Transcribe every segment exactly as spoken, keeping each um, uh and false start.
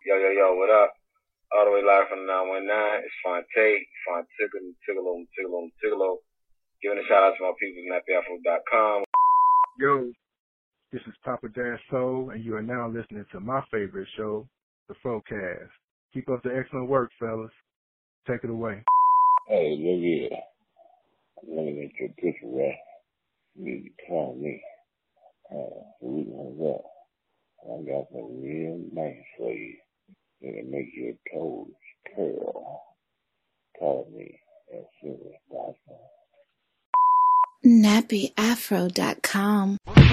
Yo, yo, yo, what up? All the way live from the nine one nine. It's Fonte, Fontiggalo, Tigalo, Tigalo, Tigalo. Giving a shout out to my people at nappy afro dot com. Yo, this is Papa Dash Soul, and you are now listening to my favorite show, The Frocast. Keep up the excellent work, fellas. Take it away. Hey, look here. I'm looking at your picture, right? You need to call me. Uh, so we can hang up. I got some real nice for you that'll make your toes curl. Call me as soon as possible. nappy afro dot com.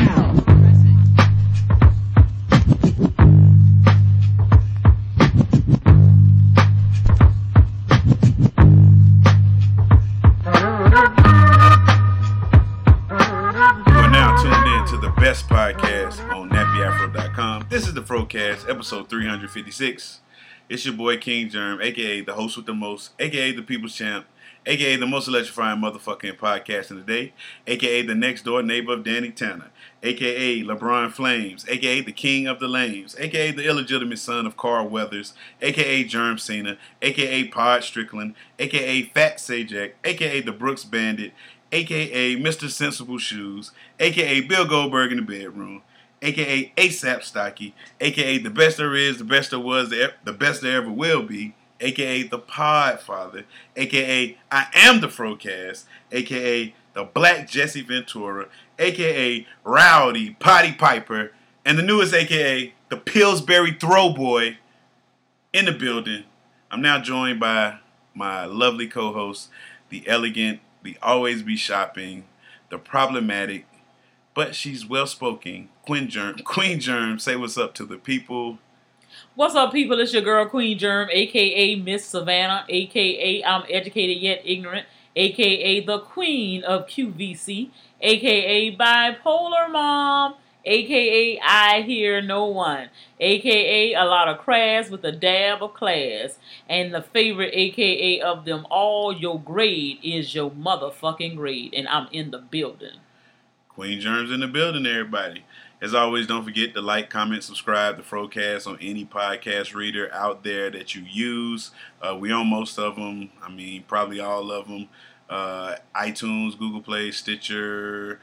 Best podcast on nappy afro dot com. This is the Frocast, episode three fifty-six. It's your boy King Germ, aka the host with the most, aka the people's champ, aka the most electrifying motherfucking podcast in the day, aka the next door neighbor of Danny Tanner, aka LeBron Flames, aka the king of the lames, aka the illegitimate son of Carl Weathers, aka Germ Cena, aka Pod Strickland, aka Fat Sajak, aka the Brooks Bandit, a k a. Mister Sensible Shoes, a k a. Bill Goldberg in the bedroom, a k a. ASAP Stocky, a k a the best there is, the best there was, the best there ever will be, a k a the Podfather, a k a. I am the Frocast, a k a the Black Jesse Ventura, a k a. Rowdy Potty Piper, and the newest a k a the Pillsbury Throwboy in the building. I'm now joined by my lovely co-host, the elegant, the always be shopping, the problematic, but she's well-spoken, Queen Germ. Queen Germ, say what's up to the people. What's up, people? It's your girl, Queen Germ, a k a. Miss Savannah, a k a. I'm educated yet ignorant, a k a the Queen of Q V C, a k a Bipolar Mom, a k a. I hear no one, a k a a lot of crass with a dab of class, and the favorite a k a of them all, your grade is your motherfucking grade, and I'm in the building. Queen Germ's in the building, everybody. As always, don't forget to like, comment, subscribe to Frocast on any podcast reader out there that you use. Uh, we on most of them. I mean, probably all of them. Uh, iTunes, Google Play, Stitcher,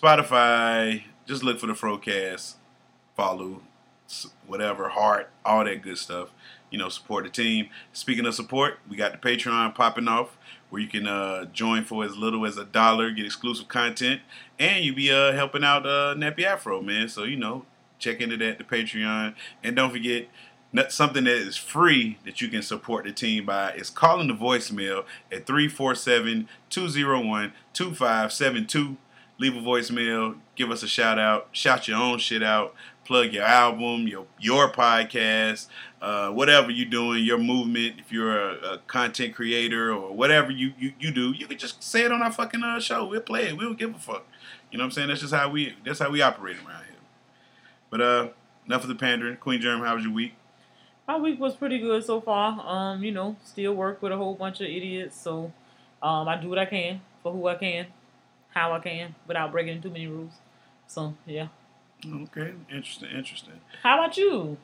Spotify. Just look for the Frocast, follow, whatever, heart, all that good stuff. You know, support the team. Speaking of support, we got the Patreon popping off, where you can uh, join for as little as a dollar, get exclusive content, and you be uh, helping out uh, Nappy Afro, man. So, you know, check into that, the Patreon. And don't forget, something that is free that you can support the team by is calling the voicemail at three four seven, two oh one, two five seven two. Leave a voicemail, give us a shout out, shout your own shit out, plug your album, your your podcast, uh, whatever you're doing, your movement. If you're a, a content creator or whatever you, you, you do, you can just say it on our fucking uh, show. We'll play it. We don't give a fuck. You know what I'm saying? That's just how we that's how we operate around here. But uh, enough of the pandering. Queen Germ, how was your week? My week was pretty good so far. Um, you know, still work with a whole bunch of idiots, so um, I do what I can for who I can. How I can without breaking too many rules. So, yeah. Okay. Interesting. Interesting. How about you?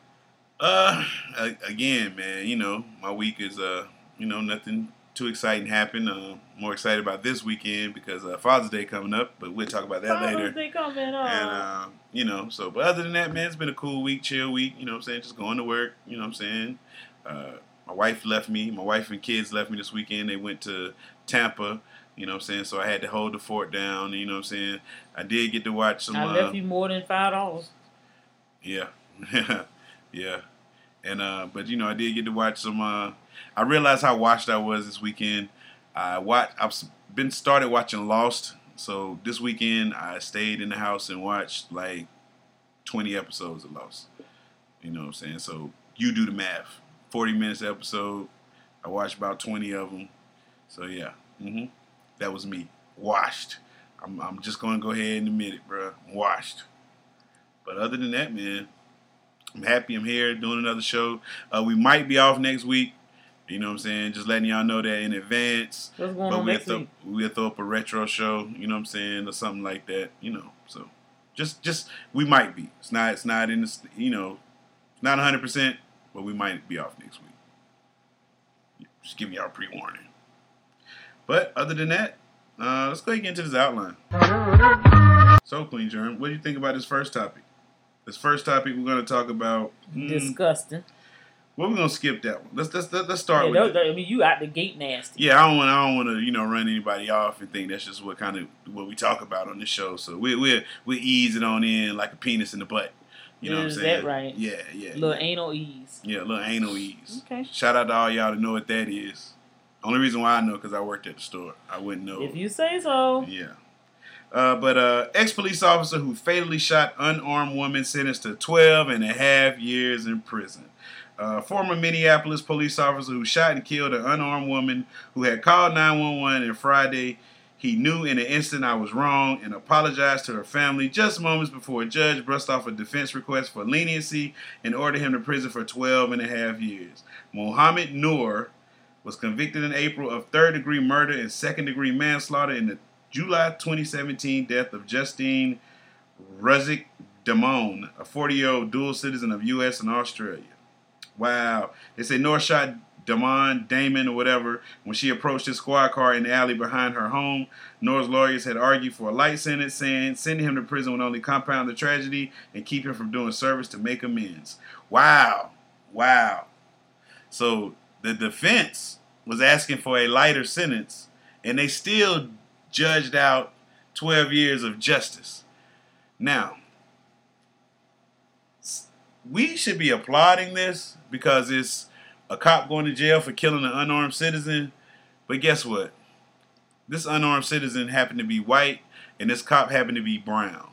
Uh, again, man, you know, my week is, uh, you know, nothing too exciting happened. Uh, more excited about this weekend because uh, Father's Day coming up, but we'll talk about that Father's later. Father's Day coming up. And, uh, you know, so, but other than that, man, it's been a cool week, chill week, you know what I'm saying? Just going to work, you know what I'm saying? Uh, my wife left me. My wife and kids left me this weekend. They went to Tampa. You know what I'm saying? So I had to hold the fort down. You know what I'm saying? I did get to watch some. I left uh, you more than five dollars. Yeah. Yeah. And, uh, but, you know, I did get to watch some. Uh, I realized how washed I was this weekend. I watched, I've been started watching Lost. So this weekend I stayed in the house and watched like twenty episodes of Lost. You know what I'm saying? So you do the math. forty minutes episode. I watched about twenty of them. So, yeah. Mm-hmm. That was me. Washed. I'm, I'm just going to go ahead and admit it, bro. Washed. But other than that, man, I'm happy I'm here doing another show. Uh, we might be off next week. You know what I'm saying? Just letting y'all know that in advance. What's going but on we'll next throw, week? We'll throw up a retro show, you know what I'm saying, or something like that, you know. So just, just we might be. It's not, it's not in the, you know, not one hundred percent, but we might be off next week. Just giving y'all a pre-warning. But other than that, uh, let's go ahead and get into this outline. So, Queen Germ, what do you think about this first topic? This first topic we're going to talk about. Mm, Disgusting. Well, we're gonna skip that one. Let's let's let's start yeah, with. Those, I mean, you out the gate nasty. Yeah, I don't want I don't want to you know run anybody off and think that's just what kind of what we talk about on this show. So we we we ease it on in like a penis in the butt. You know Is what I'm saying? that right? Yeah, yeah. Little yeah. anal ease. Yeah, little anal ease. Okay. Shout out to all y'all to know what that is. Only reason why I know because I worked at the store. I wouldn't know. If you say so. Yeah. Uh, but uh, ex-police officer who fatally shot unarmed woman sentenced to twelve and a half years in prison. Uh, former Minneapolis police officer who shot and killed an unarmed woman who had called nine one one on Friday. He knew in an instant I was wrong and apologized to her family just moments before a judge brushed off a defense request for leniency and ordered him to prison for twelve and a half years. Mohammed Noor was convicted in April of third-degree murder and second-degree manslaughter in the July twenty seventeen death of Justine Ruzik Damon, a forty-year-old dual citizen of U S and Australia. Wow. They say Noor shot Damon, Damon, or whatever, when she approached his squad car in the alley behind her home. Noor's lawyers had argued for a light sentence, saying sending him to prison would only compound the tragedy and keep him from doing service to make amends. Wow. Wow. So the defense was asking for a lighter sentence, and they still judged out twelve years of justice. Now, we should be applauding this because it's a cop going to jail for killing an unarmed citizen. But guess what? This unarmed citizen happened to be white, and this cop happened to be brown.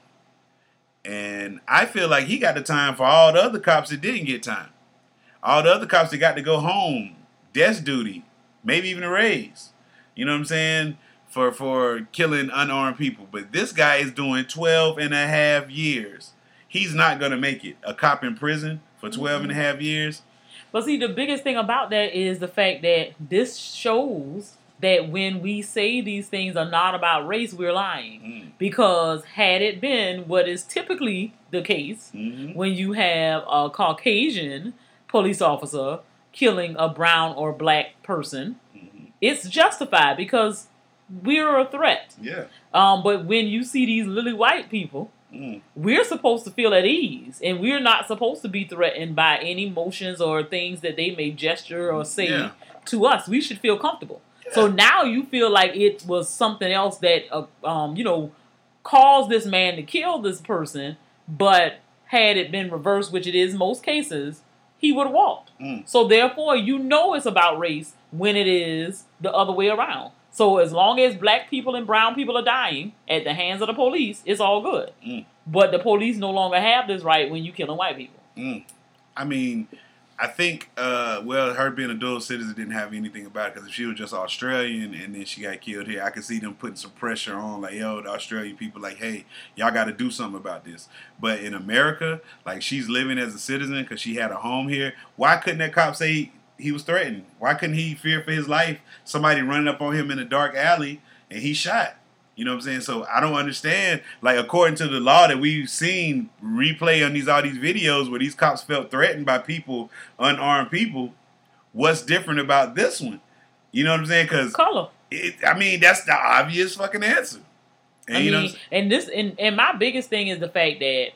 And I feel like he got the time for all the other cops that didn't get time. All the other cops that got to go home, desk duty, maybe even a raise. You know what I'm saying? For, for killing unarmed people. But this guy is doing twelve and a half years. He's not going to make it. A cop in prison for twelve mm-hmm. and a half years. But see, the biggest thing about that is the fact that this shows that when we say these things are not about race, we're lying. Mm. Because had it been what is typically the case, mm-hmm. when you have a Caucasian police officer killing a brown or black person, mm-hmm. it's justified because we're a threat. Yeah. Um, but when you see these lily white people, mm. we're supposed to feel at ease, and we're not supposed to be threatened by any motions or things that they may gesture or say yeah. to us. We should feel comfortable. Yeah. So now you feel like it was something else that, uh, um, you know, caused this man to kill this person, but had it been reversed, which it is most cases, he would have walked. Mm. So therefore, you know it's about race when it is the other way around. So as long as black people and brown people are dying at the hands of the police, it's all good. Mm. But the police no longer have this right when you're killing white people. Mm. I mean, I think, uh, well, her being a dual citizen didn't have anything about it, because if she was just Australian and then she got killed here, I could see them putting some pressure on, like, yo, the Australian people, like, hey, y'all got to do something about this. But in America, like, she's living as a citizen because she had a home here. Why couldn't that cop say he was threatened? Why couldn't he fear for his life? Somebody running up on him in a dark alley and he shot. You know what I'm saying? So I don't understand. Like, according to the law that we've seen replay on these all these videos where these cops felt threatened by people, unarmed people, what's different about this one? You know what I'm saying? Because color. It, I mean, that's the obvious fucking answer. And I you mean, know, and this, and, and my biggest thing is the fact that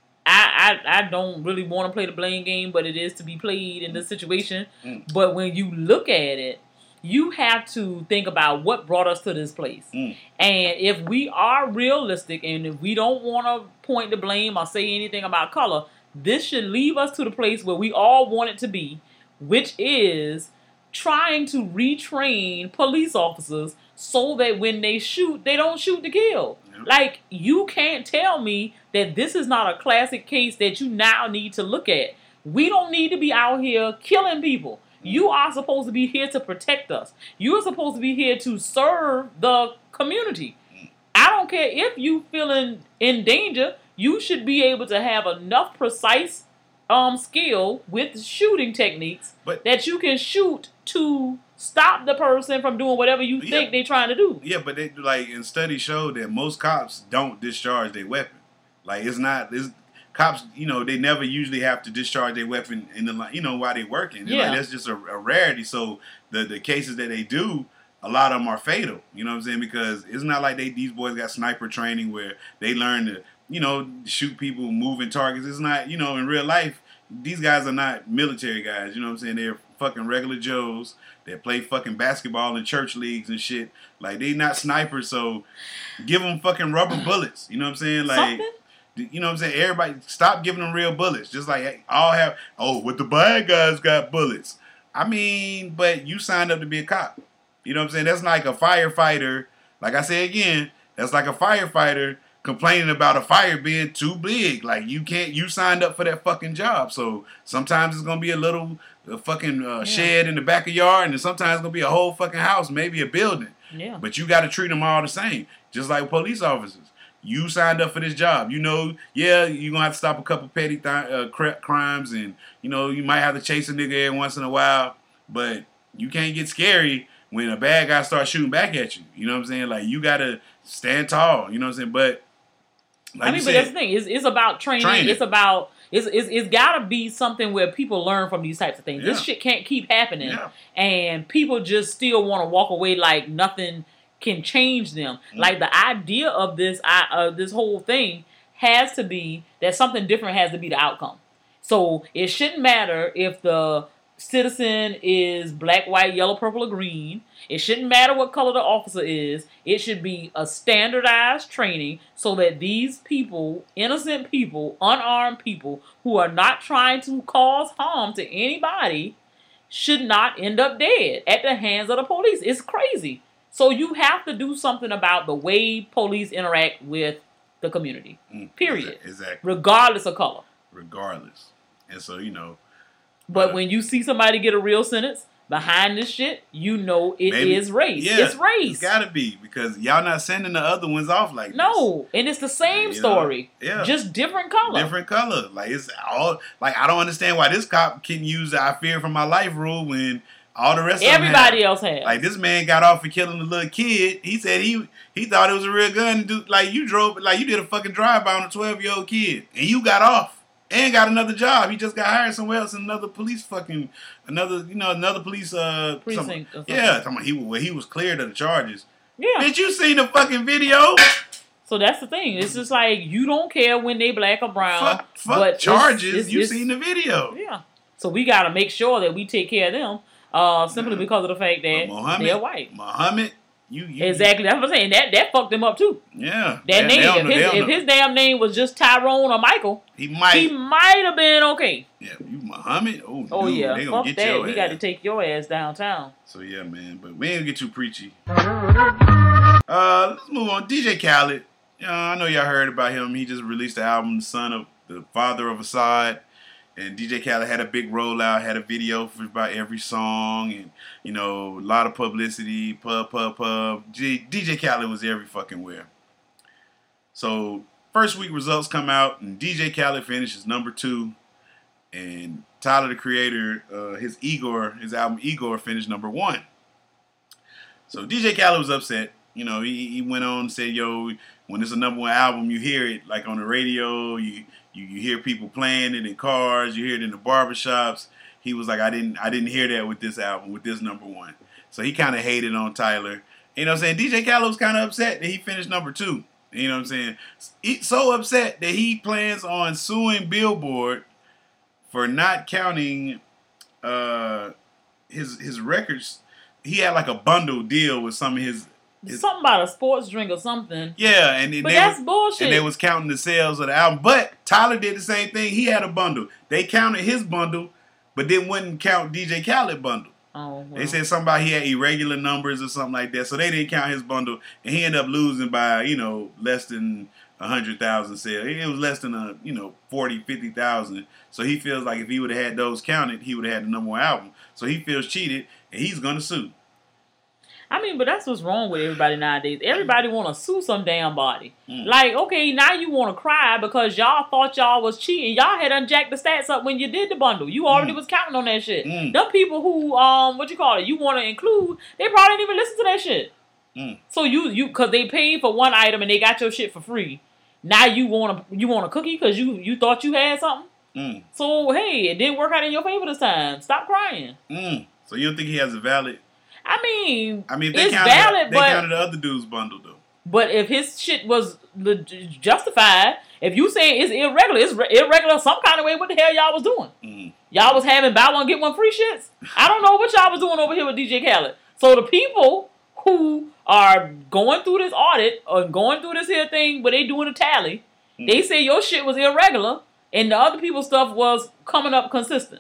I, I, I don't really want to play the blame game, but it is to be played in this situation. Mm. But when you look at it, you have to think about what brought us to this place. Mm. And if we are realistic and if we don't want to point the blame or say anything about color, this should leave us to the place where we all want it to be, which is trying to retrain police officers so that when they shoot, they don't shoot to kill. Yep. Like, you can't tell me that this is not a classic case that you now need to look at. We don't need to be out here killing people. You are supposed to be here to protect us. You are supposed to be here to serve the community. I don't care if you feeling in danger. You should be able to have enough precise um, skill with shooting techniques but, that you can shoot to stop the person from doing whatever you yeah, think they're trying to do. Yeah, but they, like, in studies show that most cops don't discharge their weapon. Like, it's not, it's, cops, you know, they never usually have to discharge their weapon in the, you know, while they're working. Yeah. Like, that's just a, a rarity. So the the cases that they do, a lot of them are fatal. You know what I'm saying? Because it's not like they these boys got sniper training where they learn to, you know, shoot people, moving targets. It's not, you know, in real life, these guys are not military guys. You know what I'm saying? They're fucking regular Joes that play fucking basketball in church leagues and shit. Like, they not snipers, so give them fucking rubber bullets. You know what I'm saying? Like, Something? you know what I'm saying? Everybody, stop giving them real bullets. Just like, hey, all have, oh, what the bad guys got bullets. I mean, but you signed up to be a cop. You know what I'm saying? That's like a firefighter. Like I say again, that's like a firefighter complaining about a fire being too big. Like, you can't, you signed up for that fucking job. So sometimes it's going to be a little a fucking uh, yeah. shed in the back of your yard, and sometimes it's going to be a whole fucking house, maybe a building. Yeah. But you got to treat them all the same, just like police officers. You signed up for this job. You know, yeah, you're going to have to stop a couple petty th- uh, cr- crimes, and, you know, you might have to chase a nigga every once in a while, but you can't get scary when a bad guy starts shooting back at you. You know what I'm saying? Like, you got to stand tall. You know what I'm saying? But, like I mean, you but said, that's the thing. It's, it's about training. training. It's about, it's, it's, it's got to be something where people learn from these types of things. Yeah. This shit can't keep happening. Yeah. And people just still want to walk away like nothing can change them. Mm-hmm. Like, the idea of this, I, uh, this whole thing has to be that something different has to be the outcome. So it shouldn't matter if the citizen is black, white, yellow, purple, or green. It shouldn't matter what color the officer is. It should be a standardized training so that these people, innocent people, unarmed people who are not trying to cause harm to anybody, should not end up dead at the hands of the police. It's crazy. So you have to do something about the way police interact with the community. Mm, period. Exactly. Regardless of color. Regardless. And so, you know. But uh, when you see somebody get a real sentence behind this shit, you know it maybe, is race. Yeah, it's race. It's gotta be, because y'all not sending the other ones off like no, this. And it's the same you story. Know? Yeah. Just different color. Different color. Like, it's all, like, I don't understand why this cop can use the I fear for my life rule when all the rest of everybody them else has. Like, this man got off for killing a little kid. He said he he thought it was a real gun. Do, like, you drove, like, you did a fucking drive-by on a twelve-year-old kid. And you got off. And got another job. He just got hired somewhere else in another police fucking, another, you know, another police, uh, precinct. Some, yeah, talking about he, well, he was cleared of the charges. Yeah. Did you see the fucking video? So that's the thing. It's just like, you don't care when they black or brown. Fuck, fuck but charges. It's, it's, you it's, seen the video. Yeah. So we got to make sure that we take care of them, uh, simply yeah. because of the fact that Muhammad, they're white. Muhammad. You, you, exactly. That's what I'm saying. That that fucked him up too. Yeah. That they, name. they if, his, if his damn name was just Tyrone or Michael, he might. He might have been okay. Yeah. You Muhammad. Oh, oh dude, yeah. They gonna Fuck get that. your We ass. got to take your ass downtown. So yeah, man. But we ain't gonna get too preachy. Uh, let's move on. D J Khaled. Uh, I know y'all heard about him. He just released the album, The Son of the Father of Assad. And D J Khaled had a big rollout, had a video for about every song, and, you know, a lot of publicity, pub, pub, pub. D J Khaled was every fucking where. So, first week results come out, and D J Khaled finishes number two, and Tyler, the Creator, uh, his Igor, his album Igor, finished number one. So, D J Khaled was upset. You know, he, he went on and said, yo, when it's a number one album, you hear it, like, on the radio, you... You, you hear people playing it in cars. You hear it in the barbershops. He was like, I didn't I didn't hear that with this album, with this number one. So he kind of hated on Tyler. You know what I'm saying? D J Khaled was kind of upset that he finished number two. You know what I'm saying? He's so upset that he plans on suing Billboard for not counting uh, his his records. He had like a bundle deal with some of his... It's, something about a sports drink or something. Yeah, and but they that's was, bullshit. And they was counting the sales of the album. But Tyler did the same thing. He had a bundle. They counted his bundle, but they wouldn't count D J Khaled bundle. Oh, well. They said something about he had irregular numbers or something like that, so they didn't count his bundle, and he ended up losing by, you know, less than a hundred thousand sales. It was less than a, you know, forty, fifty thousand. So he feels like if he would have had those counted, he would have had the number one album. So he feels cheated, and he's gonna sue. I mean, but that's what's wrong with everybody nowadays. Everybody want to sue some damn body. Mm. Like, okay, now you want to cry because y'all thought y'all was cheating. Y'all had unjacked the stats up when you did the bundle. You already mm. was counting on that shit. Mm. Them people who, um, what you call it, you want to include, they probably didn't even listen to that shit. Mm. So you, you, because they paid for one item and they got your shit for free. Now you want a you want a cookie because you you thought you had something. Mm. So hey, it didn't work out in your favor this time. Stop crying. Mm. So you don't think he has a valid? I mean, I mean, if they it's counted, valid, they but counted the other dude's bundle though. But if his shit was justified, if you say it's irregular, it's re- irregular some kind of way. What the hell y'all was doing? Mm. Y'all was having buy one get one free shits. I don't know what y'all was doing over here with D J Khaled. So the people who are going through this audit or going through this here thing where they doing a tally, mm. they say your shit was irregular and the other people's stuff was coming up consistent.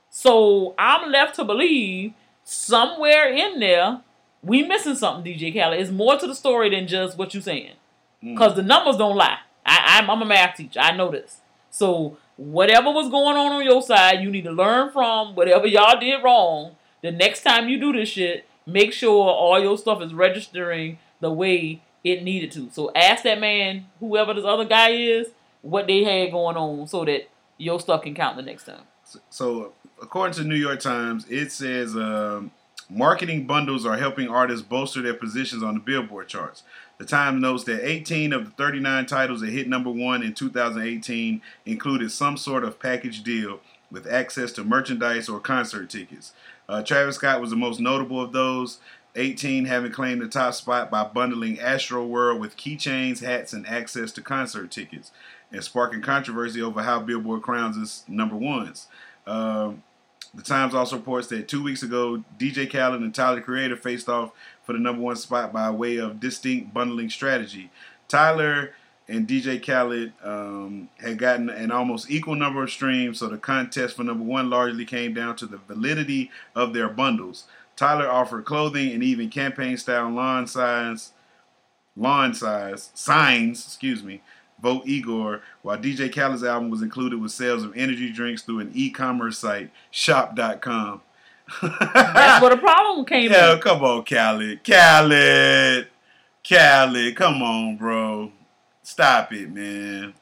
So I'm left to believe somewhere in there we missing something, D J Khaled. It's more to the story than just what you're saying. Because mm. the numbers don't lie. I, I'm, I'm a math teacher. I know this. So whatever was going on on your side, you need to learn from whatever y'all did wrong. The next time you do this shit, make sure all your stuff is registering the way it needed to. So ask that man, whoever this other guy is, what they had going on so that your stuff can count the next time. So, so according to the New York Times, it says um, marketing bundles are helping artists bolster their positions on the Billboard charts. The Times notes that eighteen of the thirty-nine titles that hit number one in two thousand eighteen included some sort of package deal with access to merchandise or concert tickets. Uh, Travis Scott was the most notable of those, eighteen having claimed the top spot by bundling Astro World with keychains, hats, and access to concert tickets, and sparking controversy over how Billboard crowns its number ones. Um, The Times also reports that two weeks ago, D J Khaled and Tyler, the Creator, faced off for the number one spot by way of distinct bundling strategy. Tyler and D J Khaled um, had gotten an almost equal number of streams, so the contest for number one largely came down to the validity of their bundles. Tyler offered clothing and even campaign-style lawn signs, lawn size signs, excuse me, Vote Igor, while D J Khaled's album was included with sales of energy drinks through an e-commerce site, shop dot com. That's where the problem came in. Yeah, come on, Khaled. Khaled. Khaled, come on, bro. Stop it, man.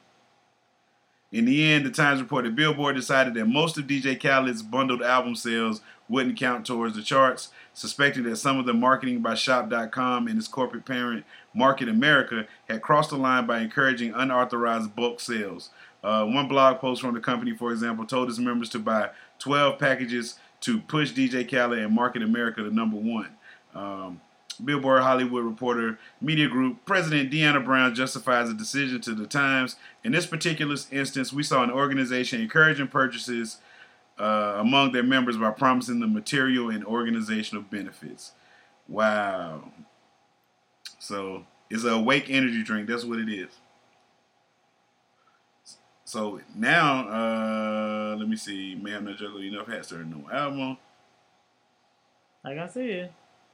In the end, the Times reported Billboard decided that most of D J Khaled's bundled album sales wouldn't count towards the charts, suspecting that some of the marketing by shop dot com and its corporate parent, Market America, had crossed the line by encouraging unauthorized bulk sales. Uh, one blog post from the company, for example, told its members to buy twelve packages to push D J Khaled and Market America to number one. Um, Billboard Hollywood Reporter Media Group President Deanna Brown justifies the decision to the Times. In this particular instance, we saw an organization encouraging purchases uh, among their members by promising them material and organizational benefits. Wow. So it's a Awake energy drink. That's what it is. So now, uh, let me see. May have not juggled enough hats to her new album. Like I said.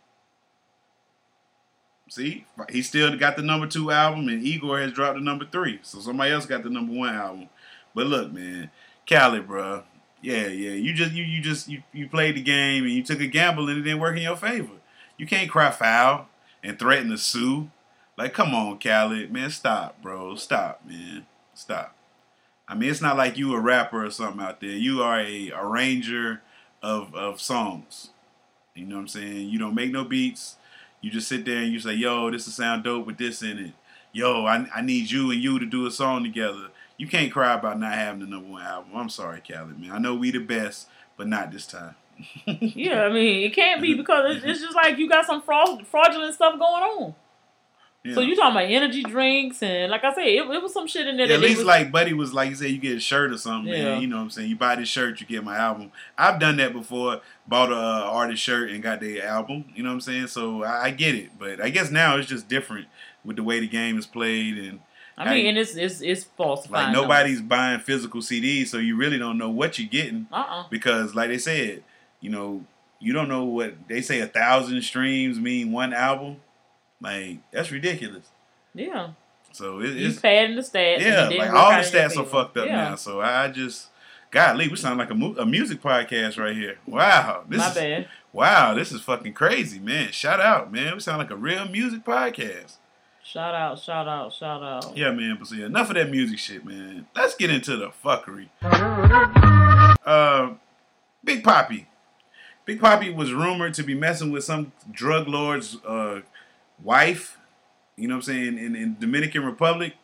See, he still got the number two album, and Igor has dropped the number three. So somebody else got the number one album. But look, man, Khaled, bro. Yeah, yeah. You just you you just you, you played the game and you took a gamble and it didn't work in your favor. You can't cry foul and threaten to sue. Like, come on, Khaled, man, stop, bro, stop, man, stop. I mean, it's not like you a rapper or something out there. You are a arranger of of songs. You know what I'm saying? You don't make no beats. You just sit there and you say, yo, this will sound dope with this in it. Yo, I, I need you and you to do a song together. You can't cry about not having the number one album. I'm sorry, Khaled, man. I know we the best, but not this time. Yeah, I mean, it can't be because it's, it's just like you got some fraud, fraudulent stuff going on. Yeah. So you talking about energy drinks and like I said, it, it was some shit in there. Yeah, that at least was, like Buddy was like you said, you get a shirt or something. Yeah. Man. You know what I'm saying? You buy this shirt, you get my album. I've done that before. Bought a uh, artist shirt and got their album. You know what I'm saying? So I, I get it, but I guess now it's just different with the way the game is played and. I mean, I, and it's it's it's falsified. Like nobody's numbers. Buying physical C Ds, so you really don't know what you're getting. Uh-uh. Because, like they said, you know, you don't know what they say. A thousand streams mean one album. Like that's ridiculous. Yeah. So it, you it's padding the stats. Yeah, like all the stats are fucked up yeah. now. So I just, golly, we sound like a, mu- a music podcast right here. Wow, this My is bad. Wow, this is fucking crazy, man. Shout out, man. We sound like a real music podcast. Shout out, shout out, shout out. Yeah, man. But so yeah, enough of that music shit, man. Let's get into the fuckery. Uh, Big Papi. Big Papi was rumored to be messing with some drug lord's uh, wife. You know what I'm saying? In, in Dominican Republic.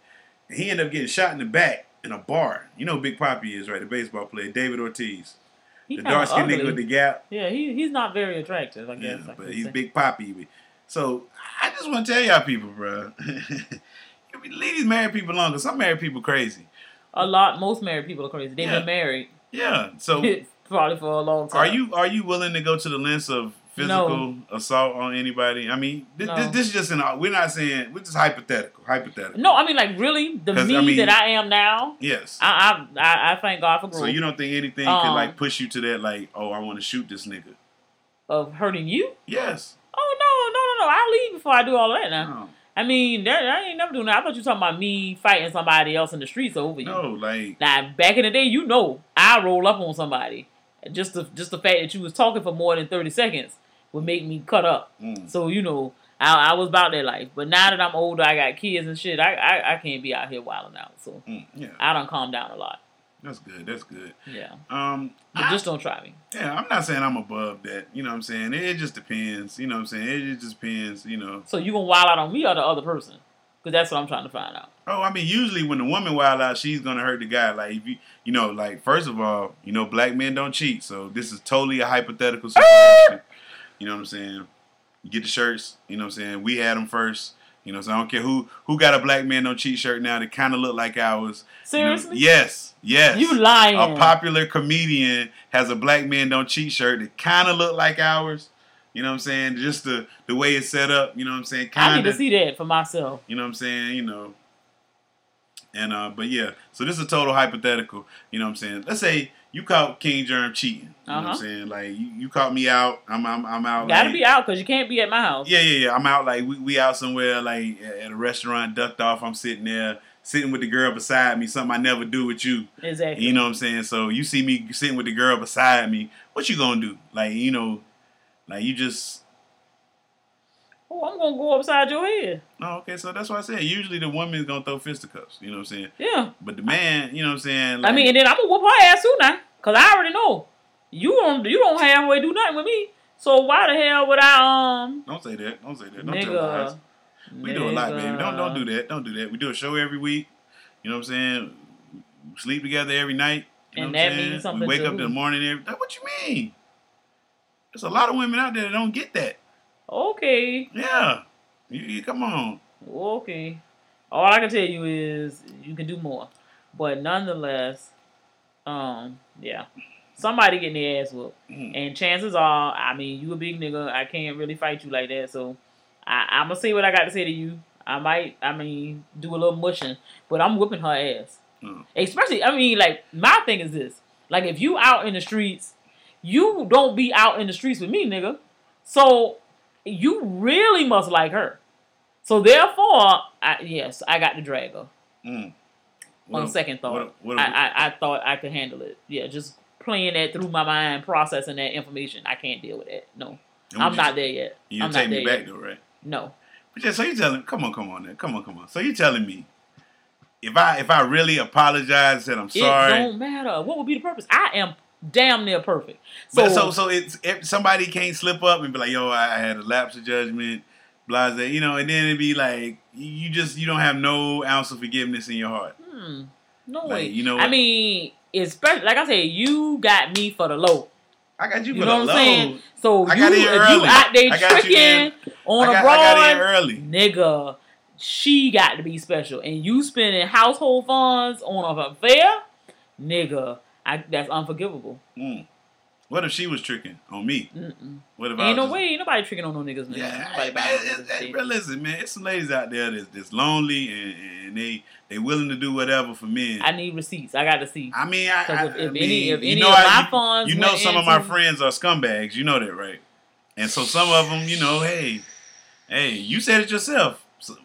And he ended up getting shot in the back in a bar. You know who Big Papi is, right? The baseball player, David Ortiz. He the dark skinned ugly. nigga with the gap. Yeah, he he's not very attractive, I guess. Yeah, I but could he's say. Big Papi. So I just want to tell y'all people, bro. Leave these married people alone, because some married people crazy. A lot, most married people are crazy. They've Yeah. been married. Yeah, so probably for a long time. Are you are you willing to go to the lengths of physical No. assault on anybody? I mean, this, No. this, this is just an. We're not saying we're just hypothetical. Hypothetical. No, I mean like really, the 'Cause, me I mean- that I am now. Yes. I I I, I thank God for growth. So you don't think anything Um, could like push you to that? Like, oh, I want to shoot this nigga. of hurting you? Yes. Oh no no no no! I'll leave before I do all of that now. No. I mean, that, I ain't never doing that. I thought you were talking about me fighting somebody else in the streets over you. No, like Now, back in the day, you know, I roll up on somebody. Just the just the fact that you was talking for more than thirty seconds would make me cut up. mm, So, you know, I, I was about that life. But now that I'm older, I got kids and shit, I I, I can't be out here wilding out. So, mm, yeah, I done calm down a lot. that's good. That's good. Yeah. Um, But I- just don't try me. yeah, I'm not saying I'm above that. You know what I'm saying? It, it just depends. You know what I'm saying? It, it just depends. You know. So, you going to wild out on me or the other person? Because that's what I'm trying to find out. Oh, I mean, usually when the woman wild out, she's gonna hurt the guy. Like, if you, you know, like first of all, you know, black men don't cheat. So this is totally a hypothetical situation. You know what I'm saying? You get the shirts. You know what I'm saying? We had them first. You know, so I don't care who who got a black man don't cheat shirt now that kind of look like ours. You know? Seriously? Yes, yes. You lying. A popular comedian has a black man don't cheat shirt that kind of look like ours. You know what I'm saying? Just the, the way it's set up. You know what I'm saying? I need Kinda. to see that for myself. You know what I'm saying? You know. And uh, but yeah, so this is a total hypothetical. You know what I'm saying? Let's say you caught King Germ cheating. You know what I'm Uh-huh. saying? Like you, you caught me out. I'm I'm I'm out. Gotta like, be out because you can't be at my house. Yeah, yeah, yeah. I'm out. Like we, we out somewhere. Like at a restaurant, ducked off. I'm sitting there, sitting with the girl beside me. Something I never do with you. Exactly. You know what I'm saying? So you see me sitting with the girl beside me. What you gonna do? Like you know, like you just. Oh, I'm going to go upside your head. Oh, okay. So that's why I said usually the woman's gonna throw fisticuffs. You know what I'm saying? Yeah. But the man, you know what I'm saying? I mean, and then I'm going to whoop her ass too now. Because I already know. You don't, you don't halfway do nothing with me. So why the hell would I, um... Don't say that. Don't say that. Don't Nigga. tell lies. We do a lot, baby. Don't don't do nigga. that. Don't do that. We do a show every week. You know what I'm saying? We sleep together every night. You know And what I'm that saying? means something We wake to up in who? the morning every that what you mean? There's a lot of women out there that don't get that. Okay. Yeah. You, you come on. Okay. All I can tell you is you can do more. But nonetheless, um, yeah. Somebody getting their ass whooped. Mm. And chances are, I mean, you a big nigga. I can't really fight you like that. So I, I'm going to say what I got to say to you. I might, I mean, do a little mushing. But I'm whooping her ass. Mm. Especially, I mean, like, my thing is this. Like, if you out in the streets, you don't be out in the streets with me, nigga. So you really must like her. So therefore, I, yes, I got to drag her. Mm. On second thought, what- what- I, I, I thought I could handle it. Yeah, just playing that through my mind, processing that information. I can't deal with that. No, And I'm would not you, there yet. You I'm take not me there back yet. though, right? No. But yeah, so you telling come on, come on, then. Come on, come on. So you telling me if I if I really apologize and said I'm sorry. It don't matter. What would be the purpose? I am damn near perfect. So, So, so, so it's if somebody can't slip up and be like, "Yo, I had a lapse of judgment," blase, you know, and then it'd be like, you just you don't have no ounce of forgiveness in your heart. hmm, no Like, way. you know I what? mean, especially like I said, you got me for the low. I got you, You for know the what I'm low. saying? So I you, got in if early. you out there I got you in- tricking on I got, abroad, I got in early. nigga, she got to be special. And you spending household funds on an affair, nigga, I, that's unforgivable. Mm. What if she was tricking on me? Mm-mm. What if I Ain't was no just- way, ain't nobody tricking on no niggas, man. Yeah, Nobody hey, buying man, no it's, niggas hey, shit. bro, listen, man, it's some ladies out there that's, that's lonely and, and they they willing to do whatever for men. I need receipts. I got to see. I mean, I, 'Cause I, if- I if mean, any- if you any know, of I- my you, funds you know, went some of my into- friends are scumbags. You know that, right? And so some of them, you know, hey, hey, you said it yourself. So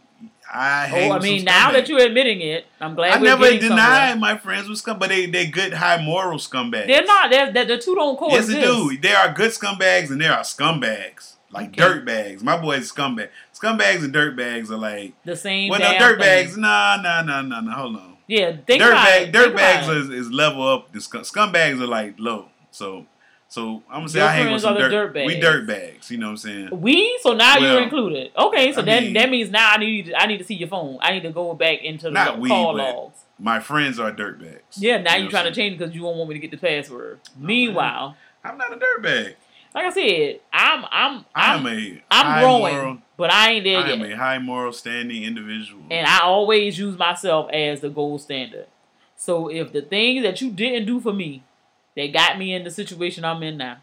I hang Oh, I with some mean, now that scumbags. you're admitting it, I'm glad I we're never getting denied somewhere. my friends with scum, but they they good high moral scumbags. They're not. They're, they're, the two don't Yes, coexist. they do. There are good scumbags and there are scumbags. Like Okay. dirtbags. My boy's scumbag. Scumbags and dirtbags are like, The same well, no, damn dirtbags, thing. nah, nah, nah, nah, nah, hold on. Yeah, think about Dirtbag, it. Think about dirtbags it. is, is level up. The scum, scumbags are like low. So, So I'm gonna say Your I hang with friends some are the dirt. dirtbags. We dirt bags. You know what I'm saying? We so now Well, you're included. Okay, so I that mean- that means now I need I need to see your phone. I need to go back into the Not lo- we, call but- logs. My friends are dirt bags. Yeah, now You know you're trying what to I'm change because you don't want me to get the password. Meanwhile, I'm not a dirt bag. like I said, I'm I'm I I'm am a I'm high growing, moral, but I ain't there I am yet. a high moral standing individual. And I always use myself as the gold standard. So if the things that you didn't do for me that got me in the situation I'm in now,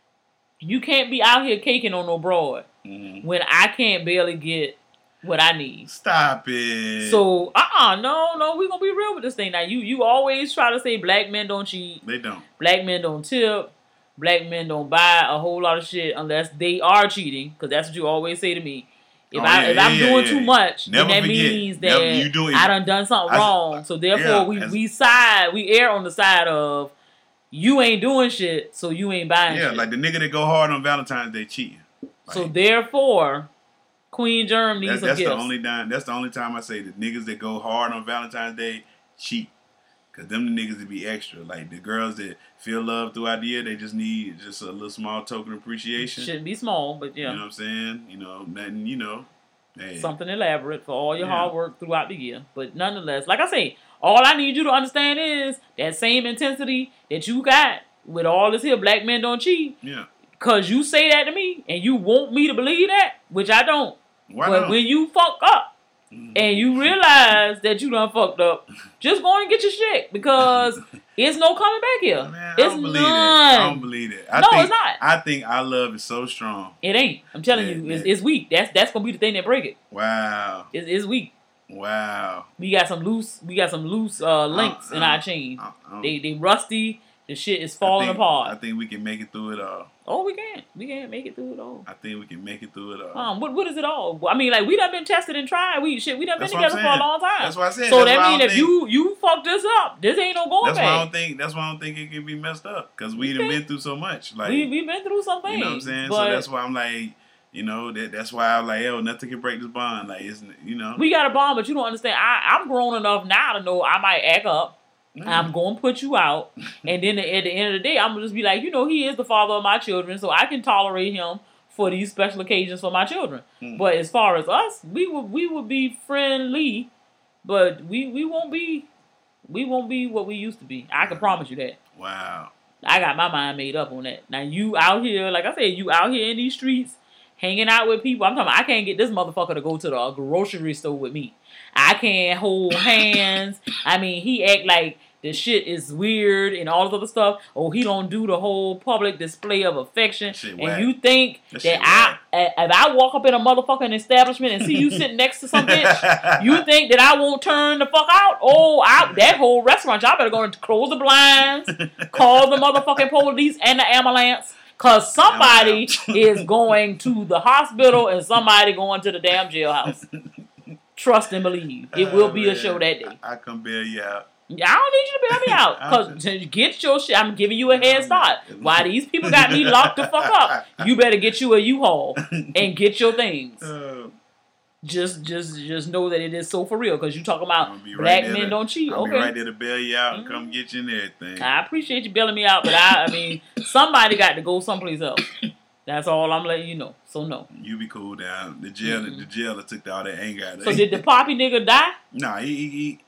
you can't be out here caking on no broad Mhm. when I can't barely get what I need. Stop it. So, uh-uh, no, no, we're going to be real with this thing. Now, you you always try to say black men don't cheat, they don't. black men don't tip, black men don't buy a whole lot of shit unless they are cheating, because that's what you always say to me. If, Oh, I, yeah, if yeah, I'm yeah, doing yeah. too much, Never then that forget. means that Never- you do it- I done done something I- wrong. So, therefore, yeah, we, as- we side, we err on the side of you ain't doing shit, so you ain't buying Yeah, shit. like the nigga that go hard on Valentine's Day cheating. Like, so, therefore, Queen Germ needs That's, some that's gifts. the only time. That's the only time I say the niggas that go hard on Valentine's Day cheat, cause them the niggas that be extra. Like the girls that feel love throughout the year, they just need just a little small token of appreciation. Shouldn't be small, but yeah. You know what I'm saying? You know, nothing. You know, hey, Something elaborate for all your Yeah. hard work throughout the year. But nonetheless, like I say, all I need you to understand is that same intensity that you got with all this here black men don't cheat. yeah. Cause you say that to me and you want me to believe that, which I don't. Why but not? when you fuck up and you realize that you done fucked up, just go and get your shit because it's no coming back here. Man, I it's don't believe none. that. I don't believe that. I No, think, it's not. I think our love is so strong. It ain't. I'm telling Yeah, you, it's, yeah. it's weak. That's that's gonna be the thing that break it. Wow. It's, it's weak. Wow. We got some loose. We got some loose uh, links Uh, in uh, our chain. I, I, They they rusty. The shit is I falling think, apart. I think we can make it through it all. Oh, we can't. We can't make it through it all. I think we can make it through it all. Um, what what is it all? I mean, like we done been tested and tried. We shit. We done That's been what I'm together for a saying. long time. That's what I said. So That's that why I mean don't if think- you you fuck this up, this ain't no going That's why I back. don't think. That's why I don't think it can be messed up because we done Okay. been through so much. Like we we been through some things. you know what I'm saying. But So that's why I'm like, you know, that that's why I'm like, yo, nothing can break this bond. Like it's, you know, we got a bond, but you don't understand. I I'm grown enough now to know I might act up. Mm. I'm going to put you out. And then at the end of the day, I'm going to just be like, you know, he is the father of my children, so I can tolerate him for these special occasions for my children. Mm. But as far as us, we would we would be friendly, but we, we won't be we won't be what we used to be. I can promise you that. Wow. I got my mind made up on that. Now you out here, like I said, you out here in these streets, hanging out with people. I'm talking about, I can't get this motherfucker to go to the grocery store with me. I can't hold hands. I mean, he act like the shit is weird and all this other stuff. Oh, he don't do the whole public display of affection. Shit And whack. you think That that, shit I, if I walk up in a motherfucking establishment and see you sitting next to some bitch, you think that I won't turn the fuck out? Oh, I, that whole restaurant, y'all better go and close the blinds, call the motherfucking police and the ambulance. Cause somebody is going to the hospital and somebody going to the damn jailhouse. Trust and believe. It will be Oh, a show man. that day. I, I come bail you out. I don't need you to bail me out. Cause to get your shit, I'm giving you a head start. While these people got me locked the fuck up, you better get you a U-Haul and get your things. Uh, Just, just, just know that it is so for real. Cause you talking I'm about gonna be black right there men to- don't cheat. I'll Okay. be right there to bail you out and Mhm. come get you and everything. I appreciate you bailing me out, but I, I mean, somebody got to go someplace else. That's all I'm letting you know. So no. You be cool down. The jailer, Mhm. the jailer took all that anger out of So it. did the poppy nigga die? Nah, he, he,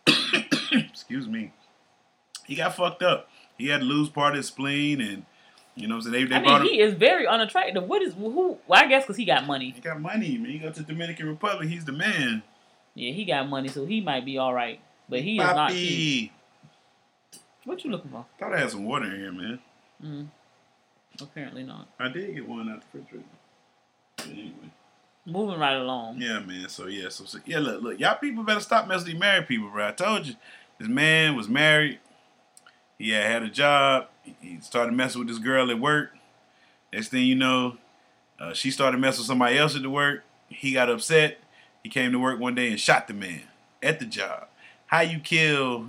he excuse me. He got fucked up. He had to lose part of his spleen, and you know what I'm saying. They, they I brought mean, him. he is very unattractive. What is who? Well, I guess because he got money. He got money, man. He go to Dominican Republic. He's the man. Yeah, he got money, so he might be all right. But he is not cheap. Papi. What you looking for? Thought I had some water in here, man. Mm, apparently not. I did get one out the refrigerator. But anyway. Moving right along. Yeah, man. So yeah, so, so yeah. Look, look. Y'all people better stop messing with these married people, bro. I told you, this man was married. He had, had a job. He, he started messing with this girl at work. Next thing you know, uh, she started messing with somebody else at the work. He got upset. He came to work one day and shot the man at the job. How you kill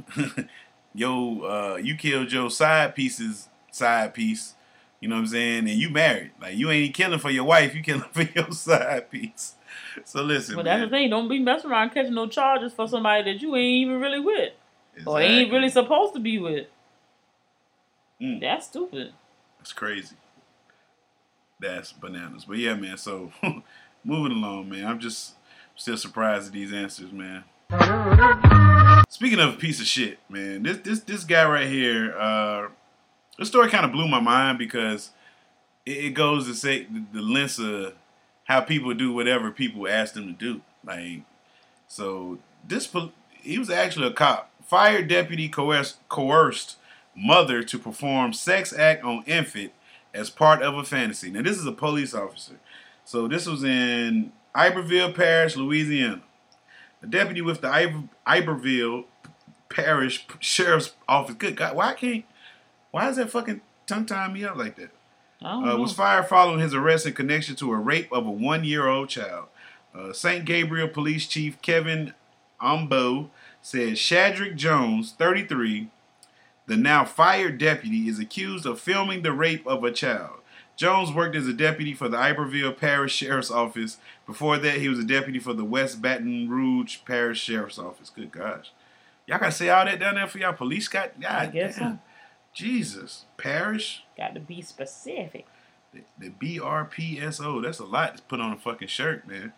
yo? Uh, you killed your side piece's side piece. You know what I'm saying? And you married. Like, you ain't killing for your wife. You killing for your side piece. So listen, But man. that's the thing. Don't be messing around catching no charges for somebody that you ain't even really with. Or ain't Exactly. really supposed to be with. Mm. That's stupid. That's crazy. That's bananas. But yeah, man, so moving along, man. I'm just still surprised at these answers, man. Speaking of a piece of shit, man, this this this guy right here, uh, this story kind of blew my mind because it, it goes to say the, the lengths of how people do whatever people ask them to do. Like, so this, he was actually a cop. Fired deputy coerced, coerced mother to perform sex act on infant as part of a fantasy. Now, this is a police officer. So this was in Iberville Parish, Louisiana. The deputy with the Iber, Iberville Parish Sheriff's Office. Good God, why can't, why is that fucking tongue tying me up like that? Uh, was fired following his arrest in connection to a rape of a one-year-old child. Uh, Saint Gabriel Police Chief Kevin Ambo said Shadrick Jones, thirty-three, the now fired deputy, is accused of filming the rape of a child. Jones worked as a deputy for the Iberville Parish Sheriff's Office. Before that, he was a deputy for the West Baton Rouge Parish Sheriff's Office. Good gosh. Y'all got to say all that down there for y'all police? Got, God, I guess damn. so. Jesus. Parish? Got to be specific. The, the B R P S O. That's a lot to put on a fucking shirt, man.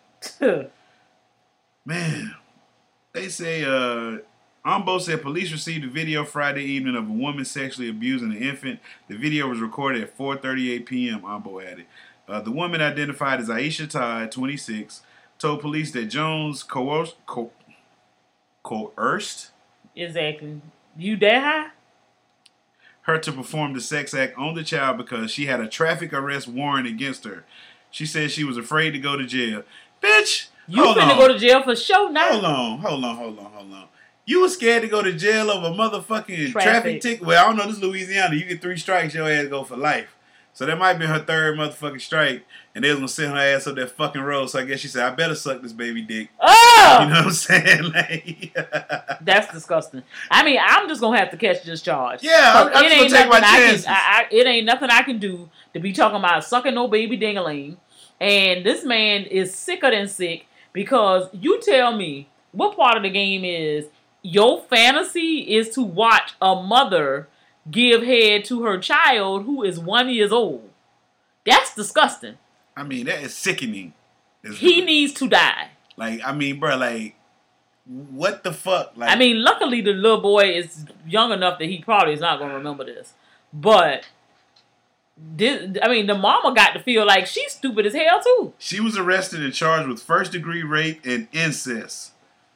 Man. They say, uh, Ambo said police received a video Friday evening of a woman sexually abusing an infant. The video was recorded at four thirty-eight p.m., Ambo added. Uh, the woman, identified as Aisha Todd, twenty-six, told police that Jones coerced, co- coerced Exactly. You that high? her to perform the sex act on the child because she had a traffic arrest warrant against her. She said she was afraid to go to jail. Bitch! You hold finna on. go to jail for sure now. Hold on, hold on, hold on, hold on. You was scared to go to jail over a motherfucking traffic, Traffic. ticket? Well, I don't know. This is Louisiana. You get three strikes, your ass go for life. So that might be her third motherfucking strike, and they was gonna send her ass up that fucking road. So I guess she said, "I better suck this baby dick." Oh! You know what I'm saying? Like, That's disgusting. I mean, I'm just gonna have to catch this charge. yeah, I'm, I'm it just ain't gonna take my nothing I chances. can. I, I, it ain't nothing I can do to be talking about sucking no baby dingaling. And this man is sicker than sick because you tell me what part of the game is your fantasy is to watch a mother give head to her child who is one years old. That's disgusting. I mean, that is sickening. It's He needs to die. like, I mean, bro, like, what the fuck? Like, I mean, luckily the little boy is young enough that he probably is not going to remember this. But, this, I mean, the mama got to feel like she's stupid as hell, too. she was arrested and charged with first-degree rape and incest.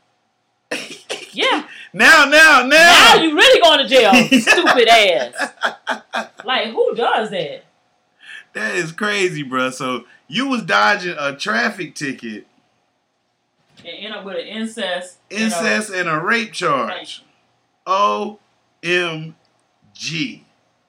Yeah. Now, now, now. Now you really going to jail, stupid ass. Like, who does that? That is crazy, bro. So you was dodging a traffic ticket, And end up with an incest. incest, and a rape charge. O M G.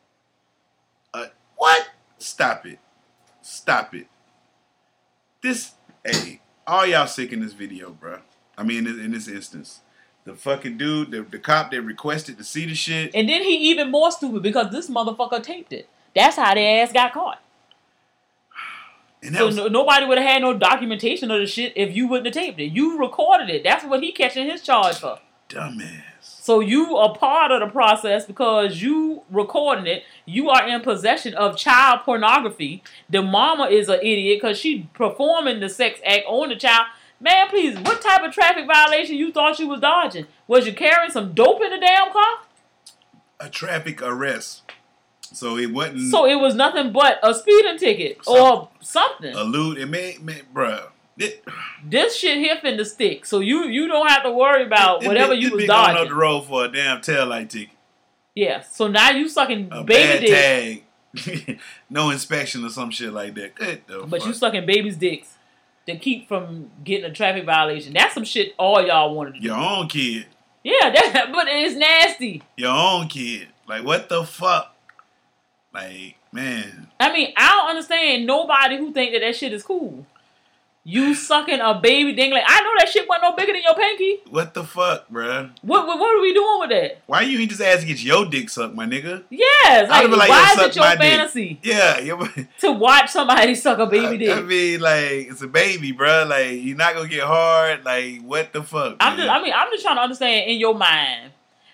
Uh, what? Stop it. Stop it. This, hey, all y'all sick in this video, bro. I mean, in, in this instance. The fucking dude, the, the cop that requested to see the shit. And then he even more stupid because this motherfucker taped it. That's how their ass got caught. And that So was, no, nobody would have had no documentation of the shit if you wouldn't have taped it. You recorded it. That's what he catching his charge for. dumbass. So you are part of the process because you recording it. You are in possession of child pornography. The mama is an idiot because she performing the sex act on the child. Man, please, what type of traffic violation you thought you was dodging? Was you carrying some dope in the damn car? A traffic arrest. So it wasn't. So it was nothing but a speeding ticket or something. A lewd. It made, made bruh. It, This shit here finna stick. So you you don't have to worry about it, whatever it, you it was been going up dodging. the road for a damn taillight ticket. Yeah. So now you sucking A baby dicks. bad tag. No inspection or some shit like that. Good though. But you sucking babies' dicks to keep from getting a traffic violation. That's some shit all y'all wanted to do. Your own kid. Yeah, that, but it's nasty. Your own kid. Like, what the fuck? Like, man. I mean, I don't understand nobody who think that that shit is cool. You sucking a baby dingling. I know that shit wasn't no bigger than your pinky. What the fuck, bruh? What, what what are we doing with that? Why you ain't just ask to get your dick sucked, my nigga? Yes, like, I'd be like, why yo, is suck it your my dick. fantasy Yeah. You, to watch somebody suck a baby dick? I, I mean, like, it's a baby, bruh. Like, you're not gonna get hard. Like, what the fuck? I'm man? just, I mean, I'm just trying to understand in your mind,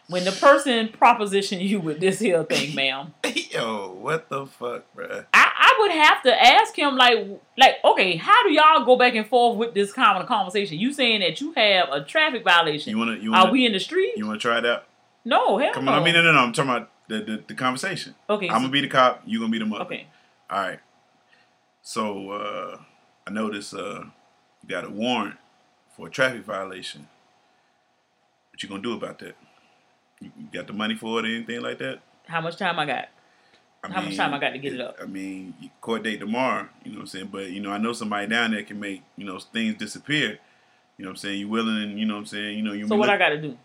When the person propositioned you with this here thing, ma'am. Yo, what the fuck, bruh? I, I would have to ask him, like, like, okay, how do y'all go back and forth with this kind of conversation? You saying that you have a traffic violation. You wanna, you wanna, Are we in the street? You want to try it out? No, hell Come no. on, I mean, no, no, no. I'm talking about the, the, the conversation. Okay. I'm so, going to be the cop. You going to be the mother. Okay. All right. So, uh, I noticed uh, you got a warrant for a traffic violation. What you going to do about that? You, you got the money for it or anything like that? How much time I got? I How mean, much time I got to get it up? I mean, court date tomorrow, you know what I'm saying? But, you know, I know somebody down there can make, you know, things disappear. You know what I'm saying? You willing and, you know what I'm saying? You know, you So what look- I got to do?